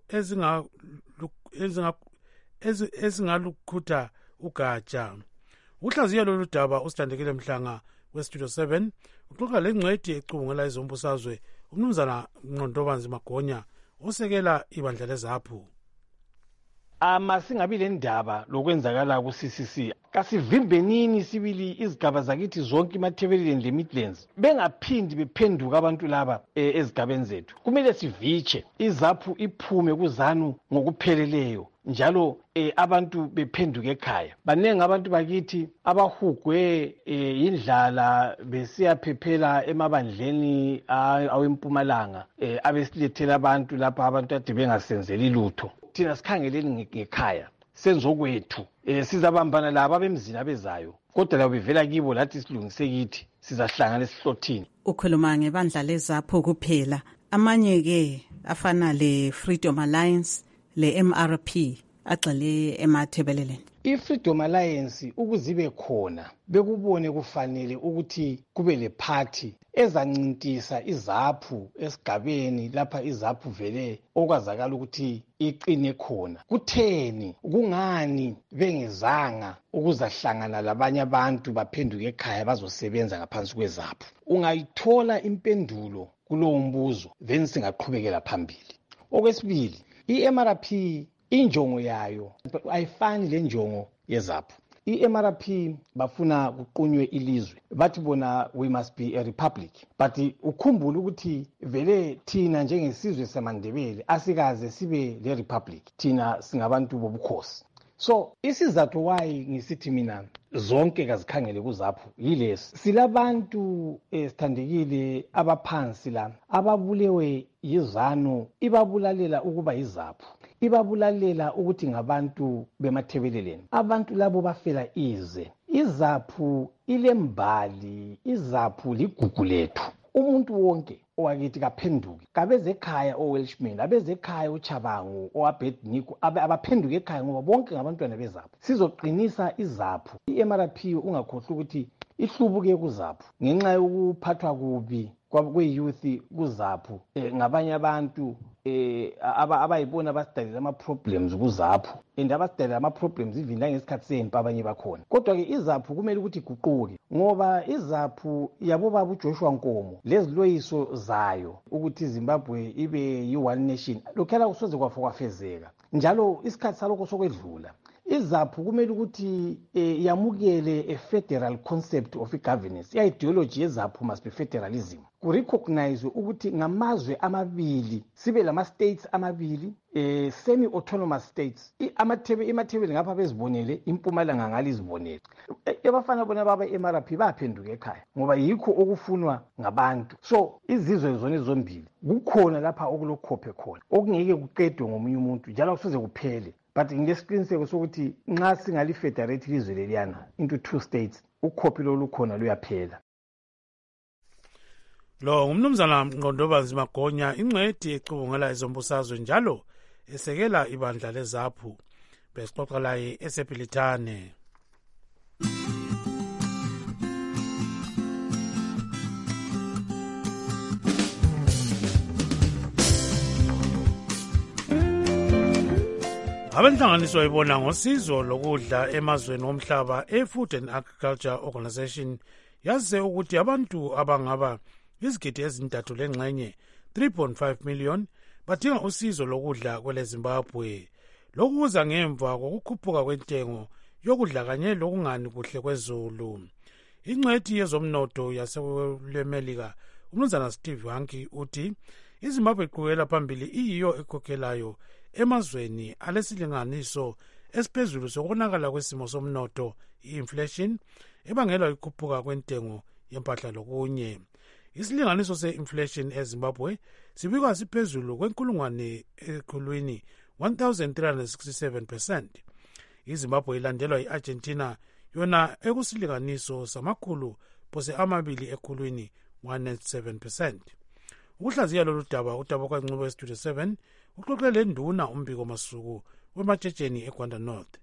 [SPEAKER 4] ezingalukhutha ugatsha. Uhlaziya lolu daba usithandekile Mhlanga weStudio 7 uxoxa lengcwethi ecubungela izombusazwe umnumzana Nqondobanzi Magonya osekela ibandla leZAPU.
[SPEAKER 22] Singabi le ndaba lokwenzakala ku-CCC kasivimbenini sibili izigaba zakithi zonke iMatabeleland leMidlands bengaphindi bephenduka abantu laba ezigabeni zethu. Kumele siviche iZAPU iphume kuZANU ngokupheleleyo njalo abantu bephenduka ekhaya. Banengi abantu bakithi abahugwe indlala besiyaphephela emabandleni awempumalanga abesilethela abantu lapha abantu ade bengasenzeli lutho. Thina sikhangeleni ngekhaya senzokwethu sizabambana laba bemzini abezayo kodwa labo bevela kibo lathi silungise kithi sizahlangana esihlothini.
[SPEAKER 2] Ukhuluma ngebandla leZAPU kuphela, amanye-ke afana le-Freedom Alliance le-MRP agxile eMatabeleland.
[SPEAKER 22] I-Freedom Alliance ukuzibe khona bekubone kufanele ukuthi kube le party ezancintisa iZAPU esigabeni lapha iZAPU vele okwazakala ukuthi iqine khona. Kutheni kungani bengezanga ukuzahlangana labanye abantu baphenduke ekhaya bazosebenza ngaphansi kweZAPU? Ungayithola impendulo kulowo mbuzo then singaqhubekela phambili. Okwesibili, iMRP injongo yayo ayifani le njongo yeZAPU. iMRP bafuna kuqunywe ilizwe, bathi bona we must be a republic, but ukhumbula ukuthi vele thina njengesizwe samaNdebele asikaze sibe le republic, thina singabantu bobukhosi. So isizathu why ngisithi mina zonke kazikhangele kuzaphu yilesi, silabantu sithandekile abaphansi la ababulewe yizanu ibabulalela ukuba yizaphu, ibabulalela ukuthi ngabantu bemathebeleleni. Abantu labo bafela ize. Izaphu ilembali, izaphu ligugu lethu. Umuntu wonke owakithi kaphenduke, kabeze ekhaya oWelshman, abeze ekhaya uChabangu, oAbednego, abaphenduke ekhaya ngoba bonke ngabantwana bezaphu. Sizoqinisa izaphu. iMRP ungakhohlwa ukuthi ihlubuke kuzaphu ngenxa yokuphathwa kubi kwe-youth kuzaphu ngabanye abantu abayibona abasidalela ama-problems kuzaphu and abasidalela ama-problems even langesikhathi sempi abanye bakhona. Kodwa-ke izaphu kumele ukuthi iguquke ngoba izaphu yabo baba uJoshua Nkomo leziloyiso zayo ukuthi iZimbabwe ibe yi-one nation lokhela kusoze kwafezeka njalo isikhathi salokho sokwedlula. Izaphu kumele ukuthi yamukele a federal concept of governance. I-ideology yezaphu must be federalism. Kurecognize ukuthi ngamazwe amabili sibe lama-states amabili semi-autonomous states. Imathebeli ngapha bezibonele, impumalanga ngale izibonele. Abafana bona baba eMRP baphenduka ekhaya ngoba yikho okufunwa ngabantu. So izizwe zona zombili kukhona lapha okulokhophe khona okungeke kuqedwe ngomunye umuntu njalo kusoze kuphele. But nginesiqiniseko sokuthi nxa singalifederate ilizwe leliyana into 2 states ukhophi lolukhona luyaphela.
[SPEAKER 4] Lo ngumnumzana Mqondobazi Magonya, ingcwethi ecubungela ezombusazwe njalo esekela ibandla lezaphu. Besixoxa laye eSephilithane. Abenhlanganiso ibona ngosizo lokudla emazweni omhlaba e-Food and Agriculture Organization yazise ukuthi abantu abangaba izigidi ezintathu lengxenye 3.5 million badinga usizo lokudla kwele Zimbabwe. Lokhu kuza ngemva kokukhuphuka kwentengo yokudla kanye lokungani kuhle kwezulu. Ingcwethi yezomnotho yaseMelika umnumzana Steve Hanke uthi iZimbabwe iqhubekela phambili iyiyo ekhokhelayo emazweni alesilinganiso esiphezulu sokonakala kwesimo somnotho i-inflation ebangelwa ukukhuphuka kwentengo yempahla lokunye. Isilinganiso se-inflation eZimbabwe sibikwa siphezulu kwenkulungwane ekhulwini 1367%. iZimbabwe ilandelwa i-Argentina yona ekusilinganiso samakhulu phose amabili ekhulwini 197%. Ukuhlaziya lolu daba udaba kwancubo eStudio 7 uxoxele nduna umbiko masuku wematshetsheni eGwanda North.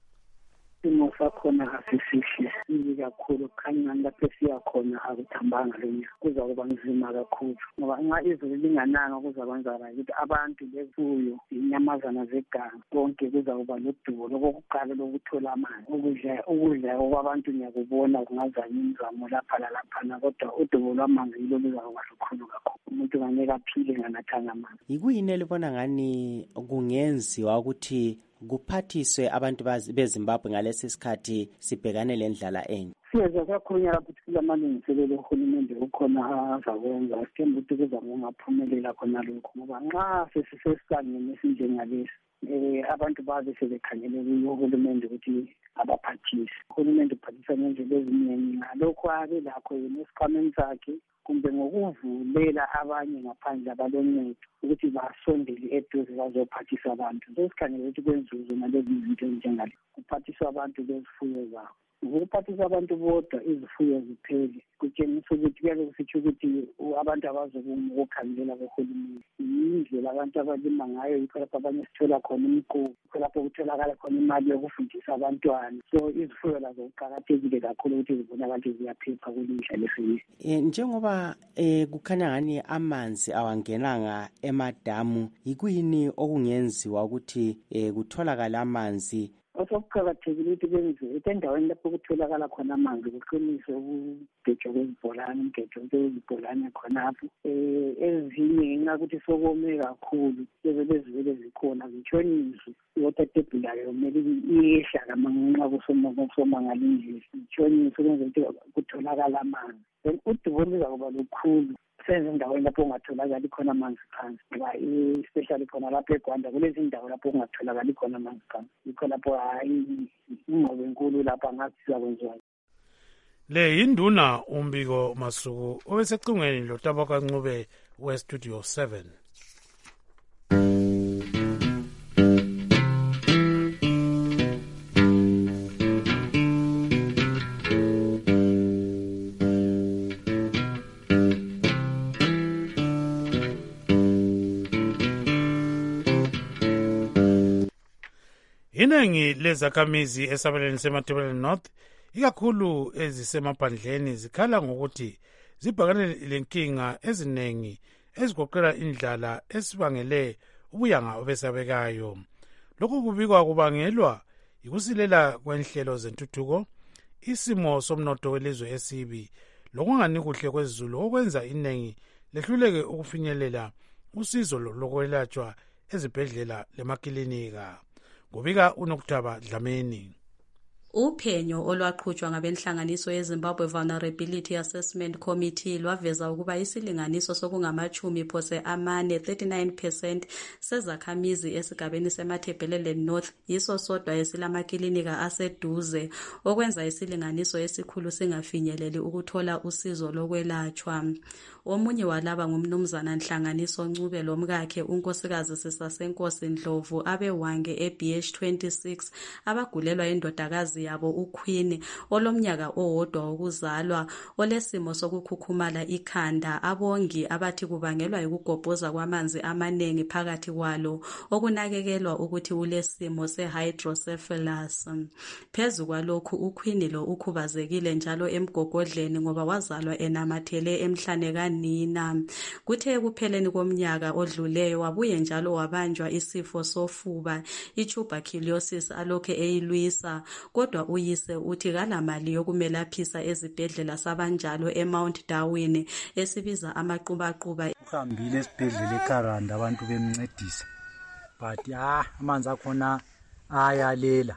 [SPEAKER 6] Isimo sakhona asisihle sibi kakhulu, khanyani lapho siyakhona akuthambanga lo nyaka kuza kuba nzima kakhulu ngoba nxa izulu lingananga kuzakwenza ukuthi abantu befuyo inyamazana zeganga konke kuza kuba lodubo lokuqala lokuthola amanzi. Ukudla okwabantu ngiyakubona kungazanye imizamo lapha lalaphana kodwa udubo lwamanzi yilo luza kuba lukhulu kakhulu. Umuntu ngangeke aphile nganathanga amanzi.
[SPEAKER 9] Yikuyini elibona ngani kungenziwa ukuthi kuphathiswe abantu beZimbabwe ngalesi sikhathi sibhekane lendlala enye?
[SPEAKER 6] Siyeza kakhulunya lapho kulamalungiselelo uhulumende ukhona azakwenza. Sithemba ukuthi kuza kungaphumelela khona lokho ngoba nxa sesisesangeni esinjengalesi abantu babe sebekhangele kuyo uhulumende ukuthi abaphathise. Uhulumende uphathisa ngendlela eziningi ngalokho abe lakho yena esikhwameni sakhe kumbe ngokuvulela abanye ngaphandle abaloncedo ukuthi basondele eduze bazophathisa abantu. Sesikhangele ukuthi kwenzuzo nalezi zinto ezinjengale kuphathiswa abantu bezifuyo zabo. Ukuphathisa abantu bodwa izifuyo ziphele kutshengisa ukuthi kuyabe kusitsho ukuthi abantu abazokukhangelela kohulumende indlela abantu abalima ngayo yikho lapho abanye sithola khona umqubo, yikho lapho kutholakala khona imali yokufundisa abantwana. So izifuyo lazo kuqakathekile kakhulu ukuthi zibonakale ziyaphepha kulihla lesizwe.
[SPEAKER 9] Njengoba kukhanya ngani amanzi awangenanga emadamu, yikuyini okungenziwa ukuthi kutholakala amanzi?
[SPEAKER 6] Osokuqakathekile ukuthi kwenziwe endaweni lapho kutholakala khona amanzi kuqiniswe ukugejwa kwezibholane, umgejo kwezibholane khonapho. Ezinye ngenxa yokuthi sokome kakhulu bezivele zikhona zitshoniswe. I-water table layo kumele iyehla kamanxa kusomangala indlela itshoniswe ukwenzela ukuthi kutholakala amanzi. Then udubo luza kuba lukhulu asenze endaweni lapho kungatholakali khona amanzi phansi, ngoba especially khona lapho eGwanda kulezi ndawo lapho kungatholakali khona amanzi phansi, yikho lapho ingqobo enkulu lapho angathi sizakwenziwa.
[SPEAKER 4] Le yinduna uMbiko Masuku obesecingweni loTabaka Ncube weStudio 7. Iningi lezakhamizi esabelweni seMatabeleland North ikakhulu ezisemaphandleni zikhala ngokuthi zibhekane lenkinga eziningi ezigoqela indlala esibangele ubuyanga obesabekayo. Lokhu kubikwa kubangelwa yikusilela kwenhlelo zentuthuko, isimo somnotho welizwe esibi, lokungani kuhle kwezulu okwenza iningi lehluleke ukufinyelela usizo lokwelatshwa ezibhedlela lemakilinika. Kubika uNokutaba Dlamini.
[SPEAKER 8] Uphenyo olwaqhutshwa ngabenhlanganiso yeZimbabwe Vulnerability Assessment Committee lwaveza ukuba isilinganiso sokungama-40% 39% sezakhamizi esigabeni seMatabeleland North yiso sodwa esilamakilinika aseduze, okwenza isilinganiso esikhulu singafinyeleli ukuthola usizo lokwelatshwa. Omunye walaba ngumnumzana Nhlanganiso Ncube lomkakhe unkosikazi Sisasenkosi Ndlovu abewange eBH 26 abagulelwa indodakazi yabo uQueen olomnyaka owodwa wokuzalwa olesimo sokukhukhumala ikhanda, abongi abathi kubangelwa yikugobhoza kwamanzi amanengi phakathi kwalo okunakekelwa ukuthi ulesimo sehydrocephalus. Phezu kwalokhu uQueen lo ukhubazekile njalo emgogodleni ngoba wazalwa enamathele emhlane kanina. Kuthe ekupheleni komnyaka odluleyo wabuye njalo wabanjwa isifo sofuba i-tuberculosis alokhe eyilwisa, kodwa uyise uthi kalamali yokumelaphisa ezibhedlela sabanjalo eMount Darwin esibiza amaqubaqhuba.
[SPEAKER 10] Uhambile esibhedlela eKaranda abantu bemncedisa, but amanzi akhona ayalela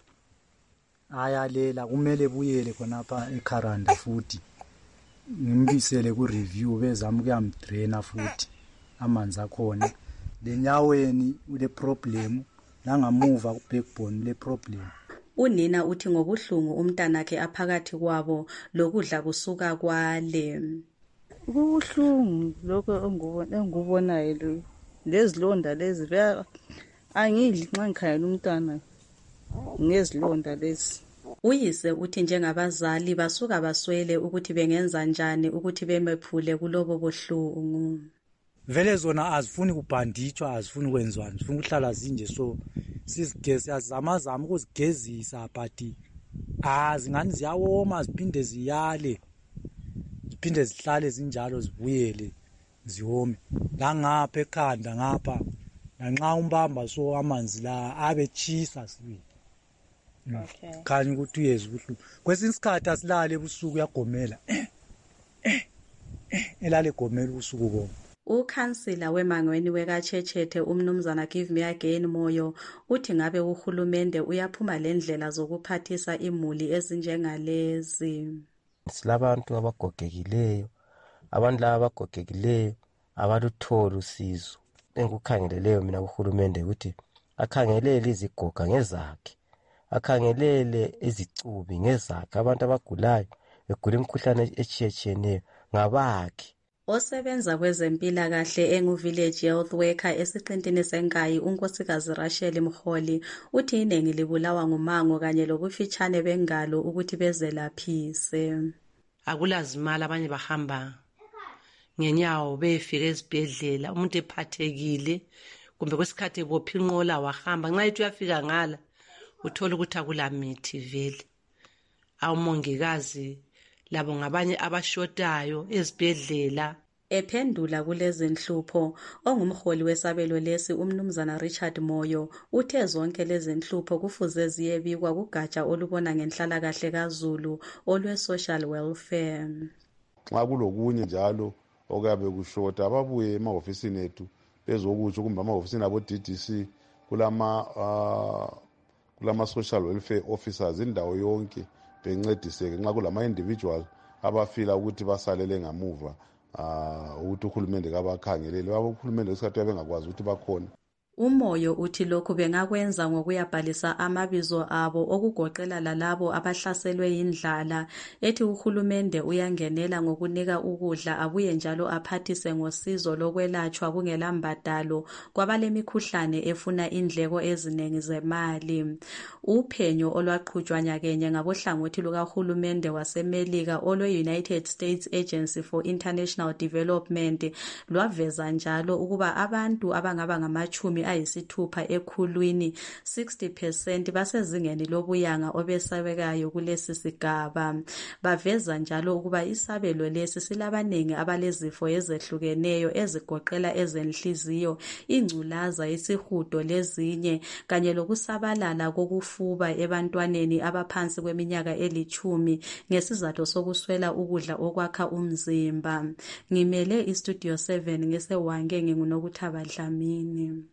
[SPEAKER 10] kumele buyele khonapha eKaranda futhi ngimbisele ku-review bezama ukuyamdraina futhi amanzi akhona. Lenyaweni ule problem, langamuva ku-backbone le problem.
[SPEAKER 8] Unina uthi ngobuhlungu umntanakhe aphakathi kwabo lokudla kusuka kwale.
[SPEAKER 23] Kubuhlungu lokho engubonayo lezilonda lezi angidli nxa ngikhangela umntana ngezilonda lezi.
[SPEAKER 8] Uyise uthi njengabazali basuka baswele ukuthi bengenza njani ukuthi bemephule kulobo buhlungu.
[SPEAKER 10] Vele zona azifuni kubhanditshwa, azifuni kwenziwani, zifuna ukuhlala zinje, so sizamazama ukuzigezisa, but zingani ziyawoma ziphinde ziyale, ziphinde zihlale zinjalo zibuyele ziwome. Langapha ekhanda ngapha lanxa umbamba so amanzi la abetshisa sibili.
[SPEAKER 8] Okay.
[SPEAKER 10] Khanya ukuthi uyeza ubuhlungu. Kwesinye isikhathi asilale ebusuku uyagomela. Elale egomela ubusuku konke.
[SPEAKER 8] Ukhansila wemangweni wekaChechethe umnumzana Give Me Again Moyo uthi ngabe uhulumende uyaphuma lendlela zokuphathisa imuli ezinjengalezi.
[SPEAKER 24] Silabantu abagogekileyo, abantu laba abagogekileyo abalutholi usizo. Engikukhangeleleyo mina kuhulumende ukuthi akhangelele izigoga ngezakhe, akhangelele izicubi ngezakhe, abantu abagulayo begula imikhuhlane etshiyetshiyeneyo ngabakhe.
[SPEAKER 8] Osebenza kwezempilakahle engu-village health worker esiqintini senkayi unkosikazi Rachel Mkholi uthi iningi libulawa ngumango kanye lobufitshane bengalo ukuthi bezelaphise.
[SPEAKER 25] Akulazimali, abanye bahamba ngenyawo befika ezibhedlela, umuntu ephathekile kumbe kwesikhathi ebopha inqola wahamba, nxa ethi uyafika ngala uthola ukuthi akulamithi vele. Omongikazi labo ngabanye abashotayo ezibhedlela.
[SPEAKER 8] Ephendula kulezi nhlupho ongumholi wesabelo lesi umnumzana Richard Moyo uthe zonke lezi nhlupho kufuze ziyebikwa kugatsha olubona ngenhlalakahle kaZulu olwe-social welfare.
[SPEAKER 26] Nxa kulokunye njalo okuyabe kushota ababuye emahofisini ethu bezokutsho kumbe amahofisini abo-DDC kulama-social welfare officers indawo yonke bencediseke nxa kulama-individual abafila ukuthi basalele ngamuva ukuthi uhulumende kabakhangelele uhulumende kwesikhathi bengakwazi ukuthi bakhona.
[SPEAKER 8] Umoyo uthi lokhu bengakwenza ngokuyabhalisa amabizo abo okugoqela lalabo abahlaselwe yindlala. Ethi uhulumende uyangenela ngokunika ukudla abuye njalo aphathise ngosizo lokwelatshwa kungela mbadalo kwabalemikhuhlane efuna indleko eziningi zemali. Uphenyo olwaqhutshwa nyakenye ngabohlangothi lukahulumende waseMelika olwe-United States Agency for International Development lwaveza njalo ukuba abantu abangaba ngamachumi ayisithupha ekhulwini 60% basezingeni lobuyanga obesabekayo kulesi sigaba. Baveza njalo ukuba isabelo lesi silabanengi abalezifo ezehlukeneyo ezigoqela ezenhliziyo, ingculaza, isihudo lezinye kanye lokusabalala kokufuba ebantwaneni abaphansi kweminyaka 10 ngesizathu sokuswela ukudla okwakha umzimba. Ngimele iStudio 7 ngesewange nginguNokuthaba Dlamini.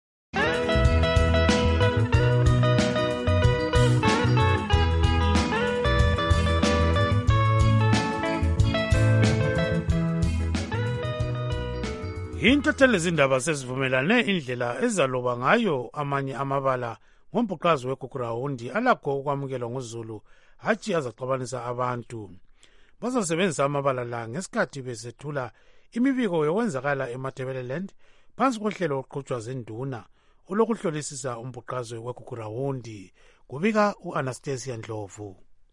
[SPEAKER 4] Intatheli zindaba sezivumelane indlela ezaloba ngayo amanye amabala ngombhuqazi weGugurawundi alakho ukwamukelwa nguZulu hatshi azaxabanisa abantu. Bazasebenzisa amabala la ngesikhathi besethula imibiko yokwenzakala eMatabeleland phansi kohlelo oqhutshwa zinduna olokuhlolisisa umbhuqazi weGugurawundi. Kubika u-Anastasia Ndlovu.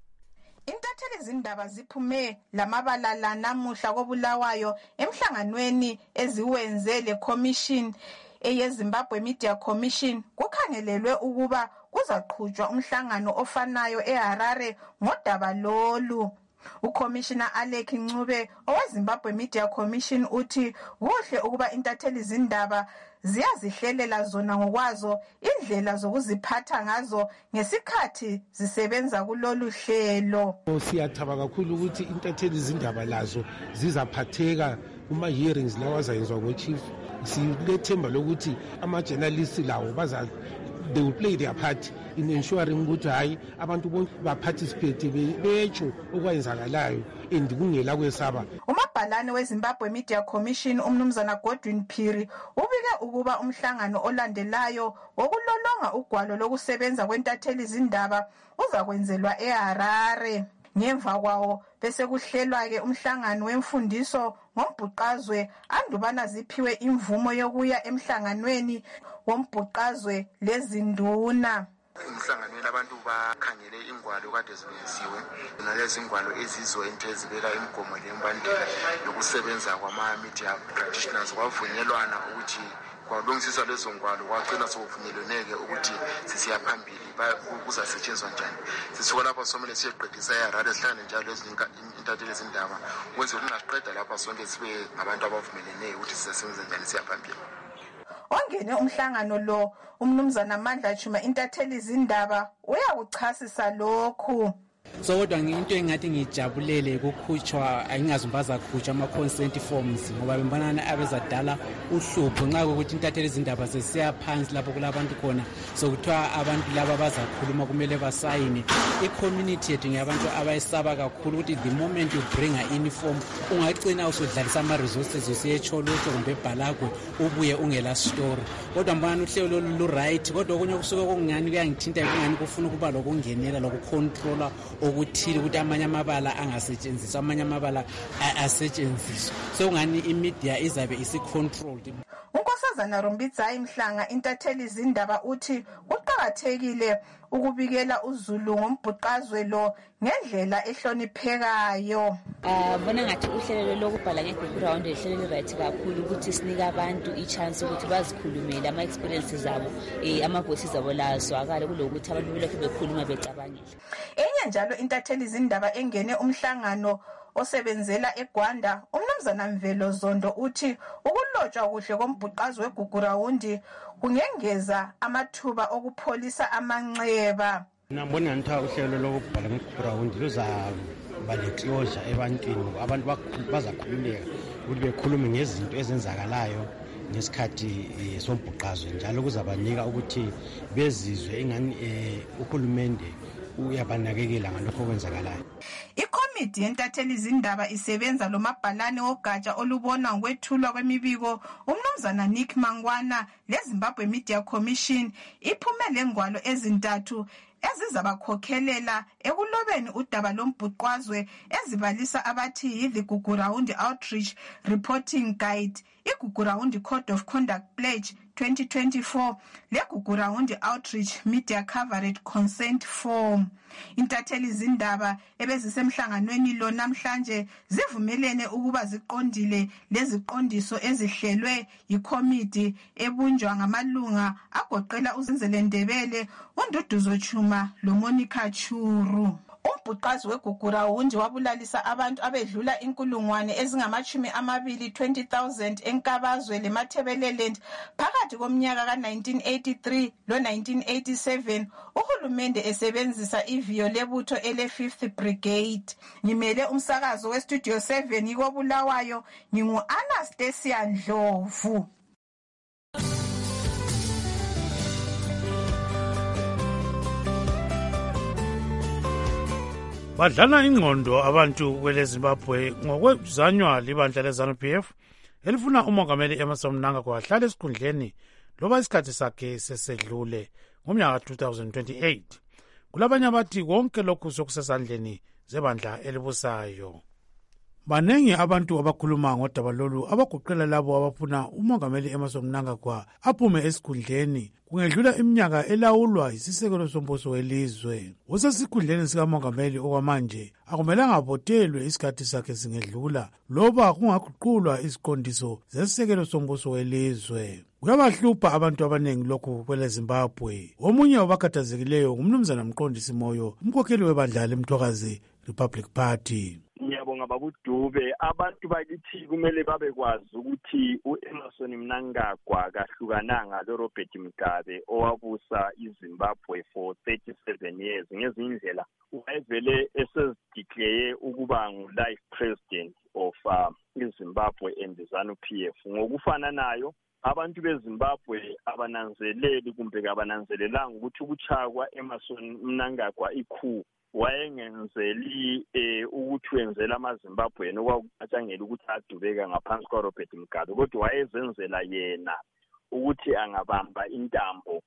[SPEAKER 1] Intatheli zindaba ziphume lamabala la namuhla koBulawayo emhlanganweni eziwenze le-Commission eyeZimbabwe Media Commission. Kukhangelelwe ukuba kuzaqhutshwa umhlangano ofanayo eHarare ngodaba lolu. UCommissioner Alec Ncube oweZimbabwe Media Commission uthi kuhle ukuba intatheli zindaba ziyazihlelela zona ngokwazo indlela zokuziphatha ngazo ngesikhathi zisebenza kulolu hlelo.
[SPEAKER 7] Siyathaba kakhulu ukuthi intatheli zindaba lazo zizaphatheka kuma hearings lawa azayenzwa ngochief. Silethemba lokuthi ama-journalists lawo they will play their part in ensuring ukuthi hayi abantu bonke ba-participate betsho okwenzakalayo and kungela kwesaba.
[SPEAKER 1] Umabhalane weZimbabwe Media Commission umnumzana Godwin Phiri ubike ukuba umhlangano olandelayo wokulolonga ugwalo lokusebenza kwentatheli zindaba uzakwenzelwa eHarare. Ngemva kwawo bese kuhlelwa-ke umhlangano wemfundiso ngombhuqazwe andubana ziphiwe imvumo yokuya emhlanganweni wombhuqazwe lezinduna.
[SPEAKER 11] Emhlanganweni abantu bakhangele ingwalo kade zilungisiwe nalezi ingwalo ezizoyinto ezibeka imigomo lembandela yokusebenza kwama-media practitioners. Kwavunyelwana ukuthi kwalungisiswa lezo ngwalo kwagcina sokuvunyelweneke ukuthi sisiya phambili kuzasetshenziswa njani. Sisuka lapha somele siyeqedisa eHarare sihlangane njalo intatheli zindaba kwenze kungasiqeda lapha sonke sibe ngabantu abavumeleneyo ukuthi sizasebenza njani siya phambili.
[SPEAKER 1] Ongene umhlangano lo umnumzana Mandla Chuma intatheli zindaba uyakuchasisa lokhu.
[SPEAKER 12] So kodwa into engathi ngijabulele kukhutshwa ayingazumbaza khutshwa ama-consent forms ngoba bembonana abezadala uhlupho nxa ukuthi intatheli zindaba sesiya phansi lapho kulabantu khona sokuthiwa abantu laba bazakhuluma kumele basayine. I-community yethu ngeyabantu abayisaba kakhulu ukuthi the moment you bring a uniform ungagcina usudlalisa ama-resources usiyetsholotsho kumbe ebhalagwe ubuye ungela story. Kodwa mbonana uhlelo lu-right kodwa okunye kusuke kungani kuyangithinta kungani kufuna ukuba lokungenela lokucontrola okuthile ukuthi amanye amabala angasetshenziswa amanye amabala asetshenziswa sokungani imedia izabe isi-controlled.
[SPEAKER 1] uNkosazana Rumbidzai Mhlanga intatheli zindaba uthi kuqakathekile ukubikela uZulu ngombhuqazwe lo ngendlela ehloniphekayo.
[SPEAKER 13] Bona ngathi uhlelo lokubhala ngeGugurawundi uhlelo right kakhulu ukuthi sinika abantu i-chance ukuthi bazikhulumele ama-experiences zabo ama-voices abo lazwakale kulokuthi abantu belokhu bekhuluma becabangile.
[SPEAKER 1] Enye njalo intatheli zindaba engene umhlangano osebenzela eGwanda umnumzana Mvelo Zondo uthi ukulotshwa kuhle kombhuqazwe weGugurawundi kungengeza amathuba okupholisa amanxeba.
[SPEAKER 7] Nambona ngithi uhlelo lokubhala ngeGugurawundi luzaba le-closure ebantwini abantu bazakhululeka ukuthi bekhulume ngezinto ezenzakalayo ngesikhathi sombhuqazwe njalo kuzabanika ukuthi bezizwe ingani uhulumende uyabanakekela ngalokho okwenzakalayo.
[SPEAKER 1] ikomidi yentatheli zindaba isebenza lomabhalane wogatsha olubona ngokwethulwa kwemibiko umnumzana Nick Mangwana leZimbabwe Media Commission iphume lengwalo ezintathu ezizabakhokhelela ekulobeni udaba lombhuqwazwe ezibalisa abathi yi-The Gugurawundi Outreach Reporting Guide, iGugurawundi Code of Conduct Pledge 2024 leGugurawundi Outreach Media Coverage Consent Form. Intatheli zindaba ebezisemhlanganweni lo namhlanje zivumelene ukuba ziqondile leziqondiso ezihlelwe yikomidi ebunjwa ngamalunga agoqela uZinzele Ndebele, uNduduzo Chuma loMonica Churu. Umbhuqazi weGugurawundi wabulalisa abantu abedlula inkulungwane ezingama-20,000 eNkabazwe leMatabeleland phakathi komnyaka ka-1983 lo-1987 uhulumende esebenzisa iviyo lebutho ele-5th Brigade. Ngimele umsakazo weStudio 7 koBulawayo, ngingu-Anastasia Ndlovu.
[SPEAKER 4] Badlala ingqondo abantu kweleZimbabwe ngokwezanywa libandla leZANU-PF elifuna umongameli Emmerson Mnangagwa ahlale esikhundleni loba isikhathi sakhe sesedlule ngomnyaka 2028. Kulabanye abathi konke lokhu sokusesandleni zebandla elibusayo. Banengi abantu abakhuluma ngodaba lolu abagoqela labo abafuna umongameli Emmerson Mnangagwa aphume esikhundleni kungedlula iminyaka elawulwa isisekelo sombuso welizwe. Usesikhundleni sikamongameli okwamanje akumelanga avotelwe isikhathi sakhe singedlula loba kungaguqulwa iziqondiso zesisekelo sombuso welizwe. Kuyabahlupha abantu abanengi lokhu kweleZimbabwe. Omunye wabakhathazekileyo ngumnumzana Mqondisi Moyo, umkhokheli webandla leMthokazi Republic Party.
[SPEAKER 14] Ngiyabonga babuDube, abantu bakithi kumele babekwazi ukuthi uEmmerson Mnangagwa kahlukananga loRobert Mugabe owabusa iZimbabwe for 37 years. Ngezindlela wayevele esezideclare ukuba ngu-life president of iZimbabwe and ZANU-PF. Ngokufana nayo abantu beZimbabwe abananzeleli kumbe abananzelelanga ukuthi ukutshaya kwaEmmerson Mnangagwa ikhu wayengenzeli ukuthi wenzela amaZimbabweni okwakutshangela ukuthi adubeka ngaphansi kwaRobert Mugabe, kodwa wayezenzela yena ukuthi angabamba intambo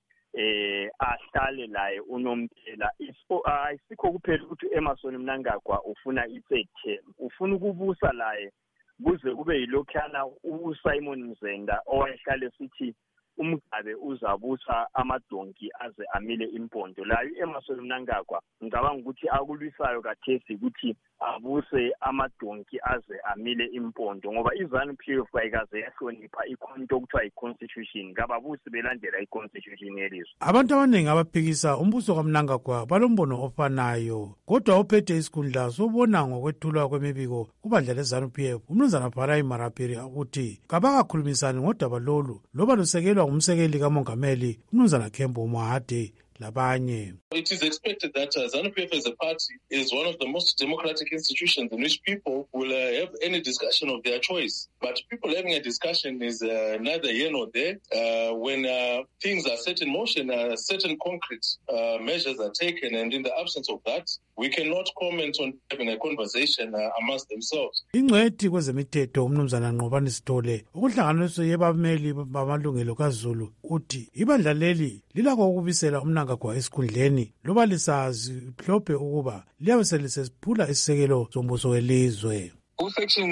[SPEAKER 14] ahlale laye unomphela. Ayisikho kuphela ukuthi Emmerson Mnangagwa ufuna i-third term, ufuna ukubusa laye kuze kube yilokhana uSimon Mzenda owayehlale sithi uMgabe uzabusa amadonki aze amile impondo. Layo Emmerson Mnangagwa ngicabanga ukuthi akulwisayo kathesi ukuthi abuse amadonki aze amile impondo, ngoba iZANU-PF ayikaze yahlonipha ikhonto okuthiwa i-constitution, kababusi belandela i-constitution yelizwe.
[SPEAKER 4] Abantu abaningi abaphikisa umbuso kaMnangagwa balombono ofanayo, kodwa ophethe isikhundla sobona ngokwethulwa kwemibiko kubandla leZANU-PF umnumzana Bharai Marapiri ukuthi kabakakhulumisani ngodaba lolu loba lusekelwa ngumsekeli kamongameli umnumzana Kembo Mohade labanye.
[SPEAKER 15] It is expected that ZANU-PF as a party is one of the most democratic institutions in which people will have any discussion of their choice. But people having a discussion is neither here nor there. When things are set in motion, certain concrete measures are taken, and in the absence of that, we cannot comment on having a conversation amongst themselves.
[SPEAKER 4] Ingcwethi kwezemithetho umnumzana Nqobani Sithole okuhlanganiso yebameli bamalungelo kaZulu uthi ibandla leli lilakho ukubisela uMnangagwa esikhundleni loba lisazi mhlophe ukuba liyabe selisesiphula isisekelo sombuso welizwe.
[SPEAKER 15] Section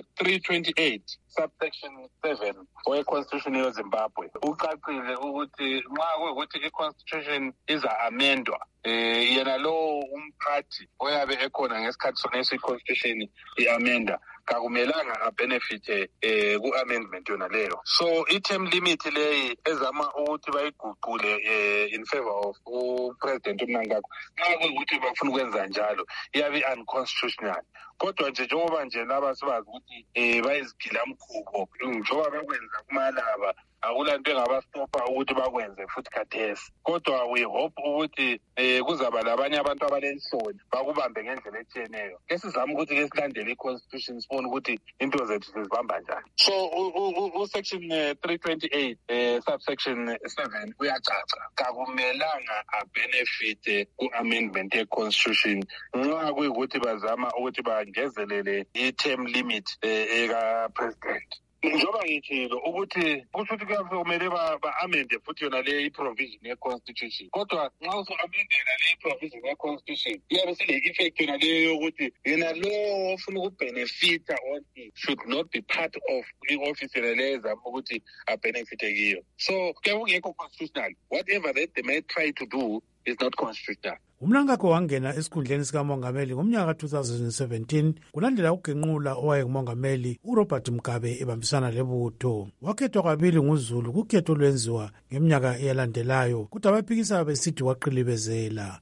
[SPEAKER 15] 328 subsection 7 we-constitution yeZimbabwe ucacile ukuthi nxa kuyikuthi i-constitution iza-amendwa yena lo umphathi oyabe ekhona ngesikhathi soneso i-constitution i-amenda kakumelanga abenefite ku-amendment yona leyo. So i-term limit leyi ezama ukuthi bayiguqule in favor of upresident uMnangagwa nxa kuyikuthi bafuna ukwenza njalo iyabe unconstitutional. Kodwa nje njengoba nje laba sibazi ukuthi bayizigilamkhubo njengoba bakwenza kumalaba akulanto engabastopha ukuthi bakwenze futhi khathesi. Kodwa we hope ukuthi kuzaba labanye abantu abalenhloni bakubambe ngendlela etshiyeneyo. Ke sizama ukuthi ke silandele i-constitution sibone ukuthi into zethu sizibamba njani. So section 328 subsection 7 uyacaca kakumelanga abenefit ku-amendment ye-constitution nxa kuyikuthi bazama ukuthi bangezelele i-term limit eka-president. Njengoba ngitshilo ukuthi kusho ukuthi kumele ba-amende futhi yona le i-provision ye-constitution. Kodwa nxa usu-amendela le i-provision ye-constitution iyabe sile-effect yona leyo yokuthi yena lo ofuna ukubhenefitha on it should not be part of i-office yona leyo ezama ukuthi abhenefithe kiyo. So kuyabe kungekho constitutional. Whatever that they may try to do is not constitutional.
[SPEAKER 4] Umnankakho wangena esikhundleni sikamongameli ngomnyaka ka-2017 kulandela ukugenqula owayengumongameli uRobert Mugabe ebambisana lebutho. Wakhethwa kabili nguZulu kukhetho olwenziwa ngeminyaka eyalandelayo kodwa abaphikisayo besithi waqilibezela.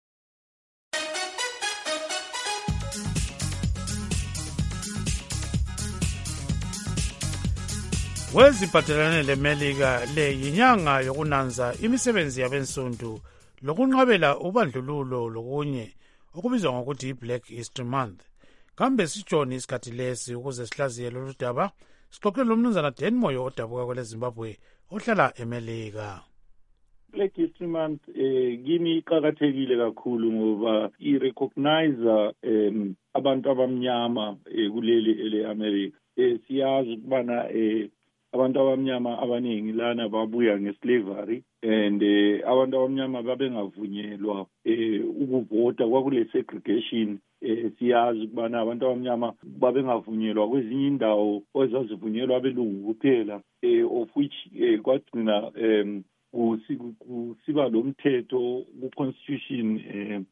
[SPEAKER 4] Weziphathelane leMelika le yinyanga yokunanza imisebenzi yabensundu lokunqabela ubandlululo lokunye okubizwa ngokuthi i-Black History Month. Kambe sijoni isikhathi lesi ukuze sihlaziye lolu daba sixoxe lomnumzana Dan Moyo odabuka kwele Zimbabwe ohlala eMelika.
[SPEAKER 16] Black History Month kimi iqakathekile kakhulu ngoba irecognize abantu abamnyama kuleli ele-America. Siyazi ukubana abantu abamnyama abaningi lana babuya ngeslavery and abantu abamnyama babengavunyelwa ukuvota kwakule segregation. Siyazi ukubana abantu abamnyama babengavunyelwa kwezinye indawo ezazivunyelwa abelungu kuphela of which kwagcina kusiba lo mthetho ku-constitution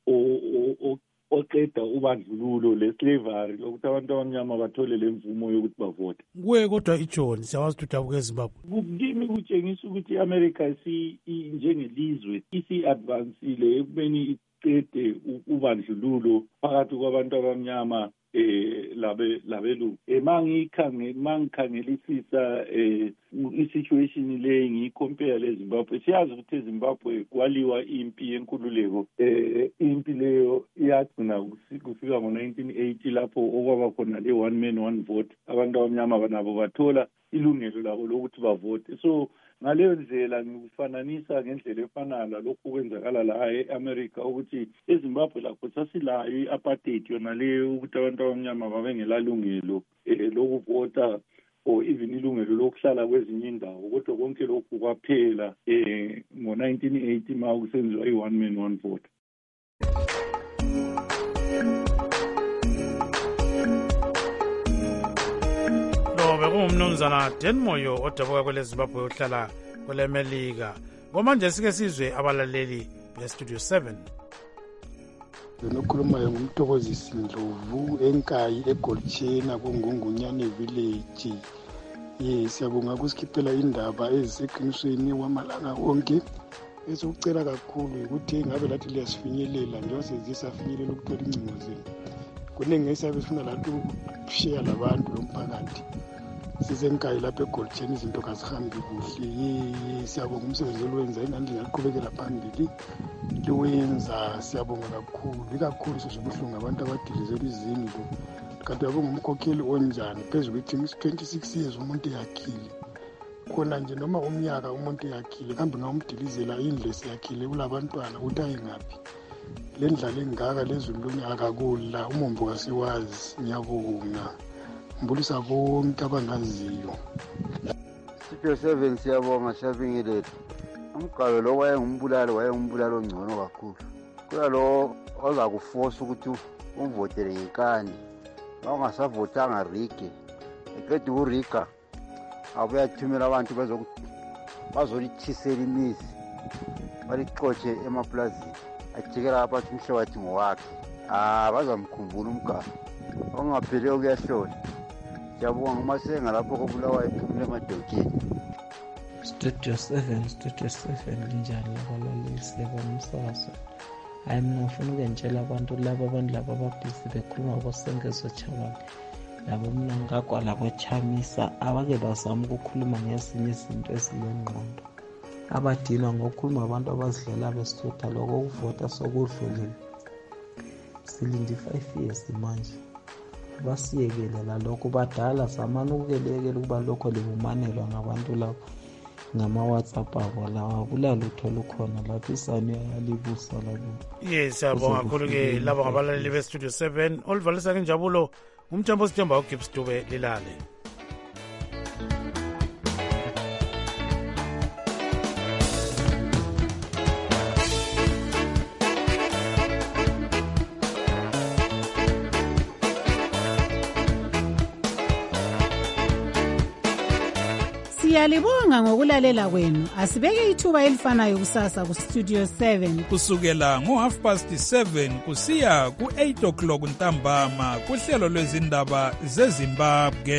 [SPEAKER 16] oqeda ubandlululo le-slavery lokuthi abantu abamnyama bathole le mvumo yokuthi bavote.
[SPEAKER 4] Kuye kodwa ijoni siyawazi ukuthi udabuka eZimbabwe.
[SPEAKER 16] Kimi kutshengisa ukuthi i-America njengelizwe isi-advansile ekubeni iqede ubandlululo phakathi kwabantu abamnyama labelungu. Mangikhangelisisa i-situation le ngiyicompare leZimbabwe. Siyazi ukuthi eZimbabwe kwaliwa impi yenkululeko. Impi leyo iyagcina kufika ngo-1980 lapho okwaba khona le one man one vote. Abantu abamnyama nabo bathola ilungelo labo lokuthi bavote. So ngaleyo ndlela ngikufananisa ngendlela efanayo lalokhu kwenzakala la e-America ukuthi eZimbabwe lapho sasilayo i-apartheid yona leyo ukuthi abantu abamnyama babengelalungelo lokuvota or even ilungelo lokuhlala kwezinye indawo. Kodwa konke lokhu kwaphela ngo-1980 ma kusenziwa i-one man one vote.
[SPEAKER 4] Bekungumnumzana Dan Moyo odabuka kwele Zimbabwe ohlala kwele Melika. Ngomanje sike sizwe abalaleli beStudio 7.
[SPEAKER 17] Benokhulumayo ngumthokozisi Ndlovu enkayi eGolchena kuNgungunyane village. Siyabonga kusikhiphela indaba eziseqinisweni wamalanga wonke. Esokucela kakhulu ukuthi ngabe lathi liyasifinyelela njengoba sezisafinyelela ukuthola ingcingo zenu. Kunenge esabe sifuna lathi ukushiya labantu lomphakathi. Sizenkayi lapha eGolchena izinto kazihambi kuhle. Siyabonga umsebenzi olwenza ingane liyaqhubekela phambili liwenza. Siyabonga kakhulu ikakhulu sizobuhlungu abantu abadilizelwe izindlu. Kanti yabonga umkhokheli onjani phezu kwethi 26 years umuntu yakhile khona nje noma umnyaka umuntu yakhile kambe ngawumdilizela indlu esiyakhile kulabantwana ukuthi ayingaphi le ndlala engaka lezulu akakula umombo kasiwazi. Ngiyabonga mbulisa bonke abangaziyo.
[SPEAKER 18] Studio 7 siyabonga siyabingelela. Umgalo lo wayengumbulalo ongcono kakhulu. Kuya lo oza kuforce ukuthi uvotele ngenkani. Ungasavotanga rike. Eqeda urika abuyathumela abantu bazolithisela imizi. Balixotshe emaplazini. Ajikela abantu umhlabathi ngowakhe. Bazamkhumbula umgalo. Ongaphele okuyahlola. Siyabonga uMasenga lapho kobulawa ephumile emadokeni.
[SPEAKER 19] Studio 7 linjani abalalisi bomsakazo. Hayi mina ngifuna ukutshela abantu laba ababhizi bekhuluma kosengezo chabane. labo Mnangagwa labo Chamisa abake bazama ukukhuluma ngezinye izinto ezilengqondo abadinwa ngokukhuluma abantu abazidlela besithatha lokho ukuvota sokudlulile silindi 5 years manje basiyekele la lokho badala zamana ukukelekela ukuba lokho libumanelwa ngabantu lapho ngama WhatsApp abo lawa kulalutho lukhona lapho isani yalibusa lapho.
[SPEAKER 4] Yes, abonga kakhulu ke labo ngabalaleli be Studio 7 olivalisa ke Njabulo umthambo sithemba uGibbs Dube lilale.
[SPEAKER 2] Siyalibonga ngokulalela kwenu. Asibeke ithuba elifanayo kusasa ku Studio 7
[SPEAKER 3] kusukela ngo7:30 kusiya ku8 o'clock ntambama kuhlelo lwezindaba zeZimbabwe.